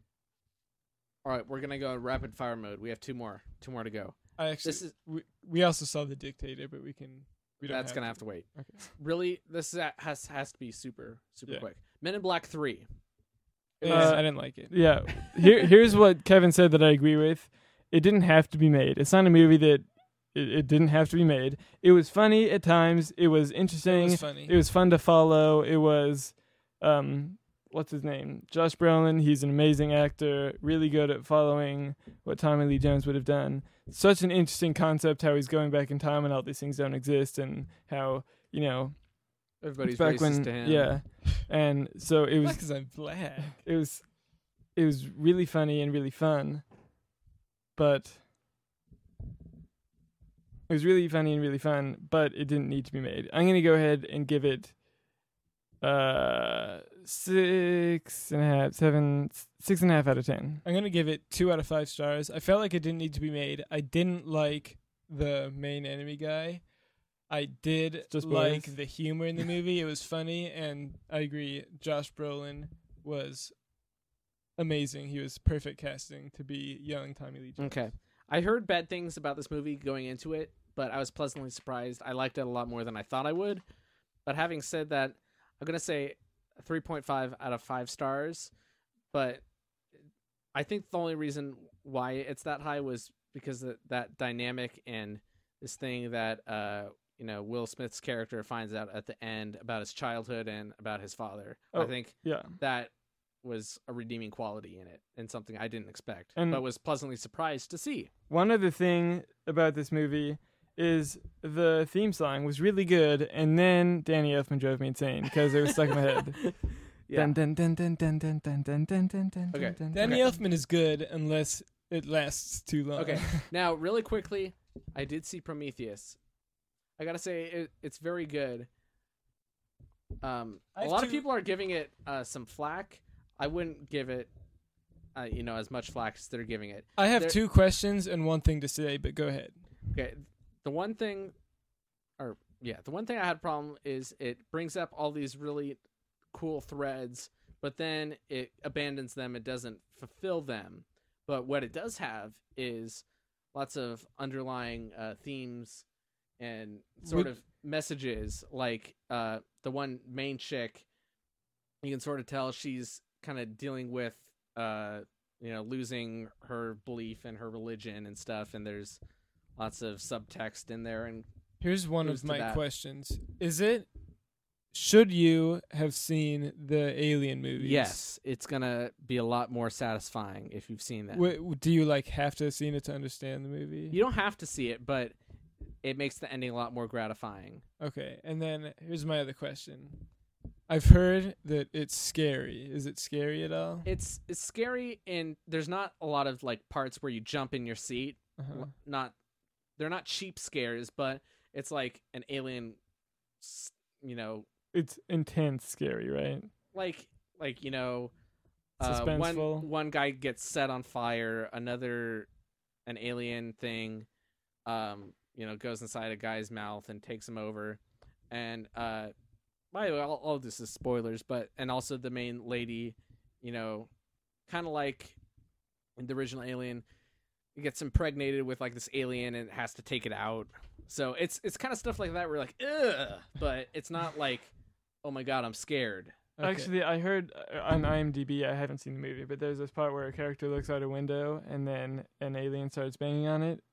All right, we're gonna go rapid fire mode. We have two more to go. I actually This is we also saw The Dictator, but we don't. that's gonna have to wait. Okay. Really, this has to be super Yeah. quick. Men in Black 3. I didn't like it. Yeah. Here's what Kevin said that I agree with. It didn't have to be made. It's not a movie that it didn't have to be made. It was funny at times. It was It interesting. was funny. It was fun to follow. It was, what's his name? Josh Brolin. He's an amazing actor. Really good at following what Tommy Lee Jones would have done. Such an interesting concept. How he's going back in time and all these things don't exist, and how Everybody's back racist when to him. yeah, and so it was because I'm black. it was really funny and really fun, but it was really funny and really fun, but it didn't need to be made. I'm gonna go ahead and give it 6.5 out of 10. I'm gonna give it 2 out of 5 stars. I felt like it didn't need to be made. I didn't like the main enemy guy. I did Just like boys. the humor in the movie. It was funny, and I agree. Josh Brolin was amazing. He was perfect casting to be young Tommy Lee Jones. Okay. I heard bad things about this movie going into it, but I was pleasantly surprised. I liked it a lot more than I thought I would. But having said that, I'm going to say 3.5 out of 5 stars. But I think the only reason why it's that high was because of that dynamic and this thing that Will Smith's character finds out at the end about his childhood and about his father. I Oh. think Yeah, that was a redeeming quality in it and something I didn't expect, And- but was pleasantly surprised to see. one other thing about this movie is the theme song was really good, and then Danny Elfman drove me insane because it was stuck in my head. Yeah. Dun, dun, dun, dun, dun, dun, dun, dun, dun, dun, Okay. dun, Danny dun. Elfman is good unless it lasts too long. Okay. Now, really quickly, I did see Prometheus. I gotta say, it's very good. A have lot of two- people are giving it some flack. I wouldn't give it, as much flack as they're giving it. I have There- 2 questions and one thing to say, but go ahead. Okay, the one thing, or Yeah, the one thing I had a problem is it brings up all these really cool threads, but then it abandons them. It doesn't fulfill them. But what it does have is lots of underlying themes and sort of messages. Like the one main chick, you can sort of tell she's kind of dealing with, losing her belief in her religion and stuff. And there's lots of subtext in there. And Here's one Goes of to my that. questions. Should you have seen the Alien movies? yes, it's going to be a lot more satisfying if you've seen that. Do you have to have seen it to understand the movie? You don't have to see it, but it makes the ending a lot more gratifying. Okay, and then here's my other question. I've heard that it's scary. Is it scary at all? It's scary, and there's not a lot of parts where you jump in your seat. Uh-huh. They're not cheap scares, but it's like an alien, It's intense, scary, right? Suspenseful. one guy gets set on fire, an alien thing, goes inside a guy's mouth and takes him over, and by the way, all this is spoilers, and also the main lady, kind of like in the original Alien, gets impregnated with this alien and has to take it out. So it's kind of stuff like that where you're like, ugh, but it's not like, oh my god, I'm scared. Okay. Actually, I heard on IMDb, I haven't seen the movie, but there's this part where a character looks out a window and then an alien starts banging on it.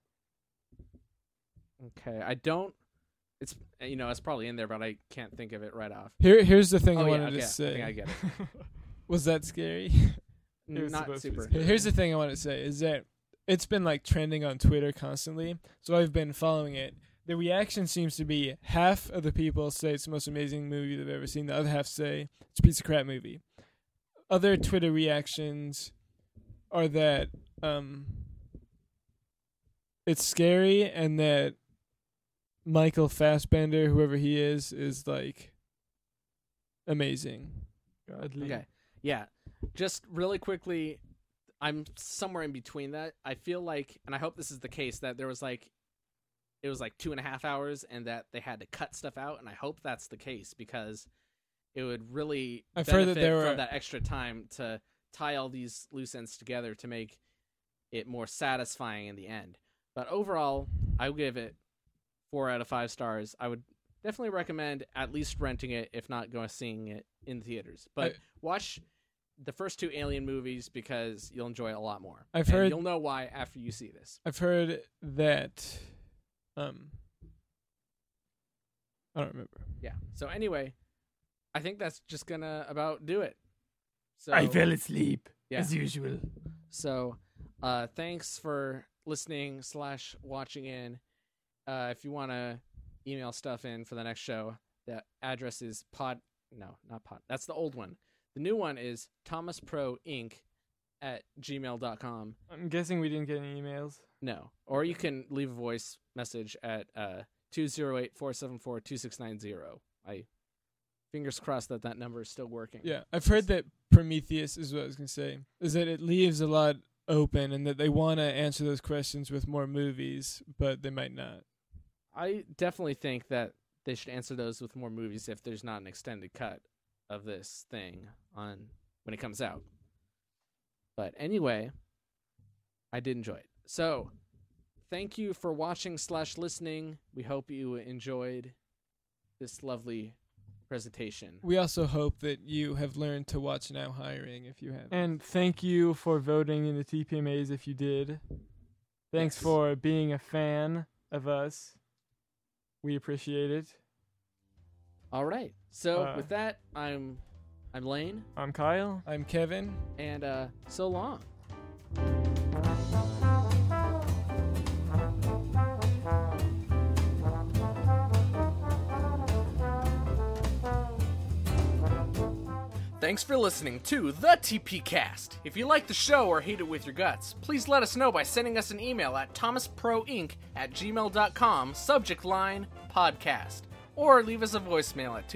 Okay, it's it's probably in there, but I can't think of it right off. Here's the thing I Oh, yeah, wanted okay, to say. I think I get it. Was that scary? It was Not supposed to be super. scary. Here's the thing I want to say is that it's been trending on Twitter constantly, so I've been following it. The reaction seems to be half of the people say it's the most amazing movie they've ever seen. The other half say it's a piece of crap movie. Other Twitter reactions are that it's scary and that Michael Fassbender, whoever he is amazing. Godly. Okay, yeah. Just really quickly, I'm somewhere in between that. I feel like, and I hope this is the case, that there was it was 2.5 hours and that they had to cut stuff out, and I hope that's the case because it would really I've heard that benefit there were from that extra time to tie all these loose ends together to make it more satisfying in the end. But overall, I would give it 4 out of 5 stars. I would definitely recommend at least renting it, if not going seeing it in theaters. But watch the first 2 Alien movies because you'll enjoy it a lot more. I've And heard- you'll know why after you see this. I've heard that I don't remember. Yeah. So anyway, I think that's just gonna about do it. So I fell asleep, yeah. as usual. So thanks for listening / watching in. If you want to email stuff in for the next show, the address is not pod. That's the old one. The new one is thomasproinc@gmail.com. I'm guessing we didn't get any emails. No. Or you can leave a voice message at 208-474-2690. I fingers crossed that number is still working. Yeah, I've heard that Prometheus is what I was going to say, is that it leaves a lot open and that they want to answer those questions with more movies, but they might not. I definitely think that they should answer those with more movies if there's not an extended cut of this thing on when it comes out. But anyway, I did enjoy it. So, thank you for watching / listening. We hope you enjoyed this lovely presentation. We also hope that you have learned to watch Now Hiring if you haven't. And thank you for voting in the TPMAs if you did. Thanks Yes. for being a fan of us. We appreciate it. All right. So, Uh, with that, I'm Lane, I'm Kyle. I'm Kevin. and so long. Thanks for listening to the TP Cast. If you like the show or hate it with your guts, please let us know by sending us an email at thomasproinc@gmail.com, subject line podcast, or leave us a voicemail at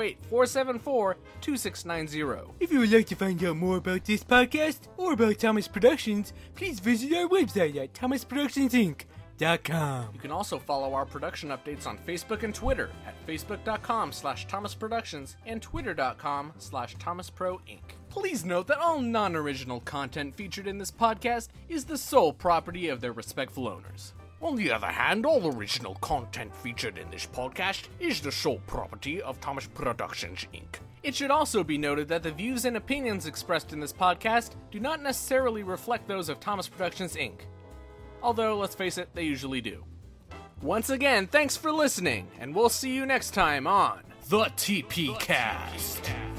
208-474-2690. If you would like to find out more about this podcast or about Thomas Productions, please visit our website at thomasproductionsinc.com. ThomasProInc.com. You can also follow our production updates on Facebook and Twitter at facebook.com/ThomasProductions and twitter.com/ThomasProInc. Please note that all non-original content featured in this podcast is the sole property of their respectful owners. On the other hand, all original content featured in this podcast is the sole property of Thomas Productions, Inc. It should also be noted that the views and opinions expressed in this podcast do not necessarily reflect those of Thomas Productions, Inc. Although, let's face it, they usually do. Once again, thanks for listening, and we'll see you next time on The TP Cast.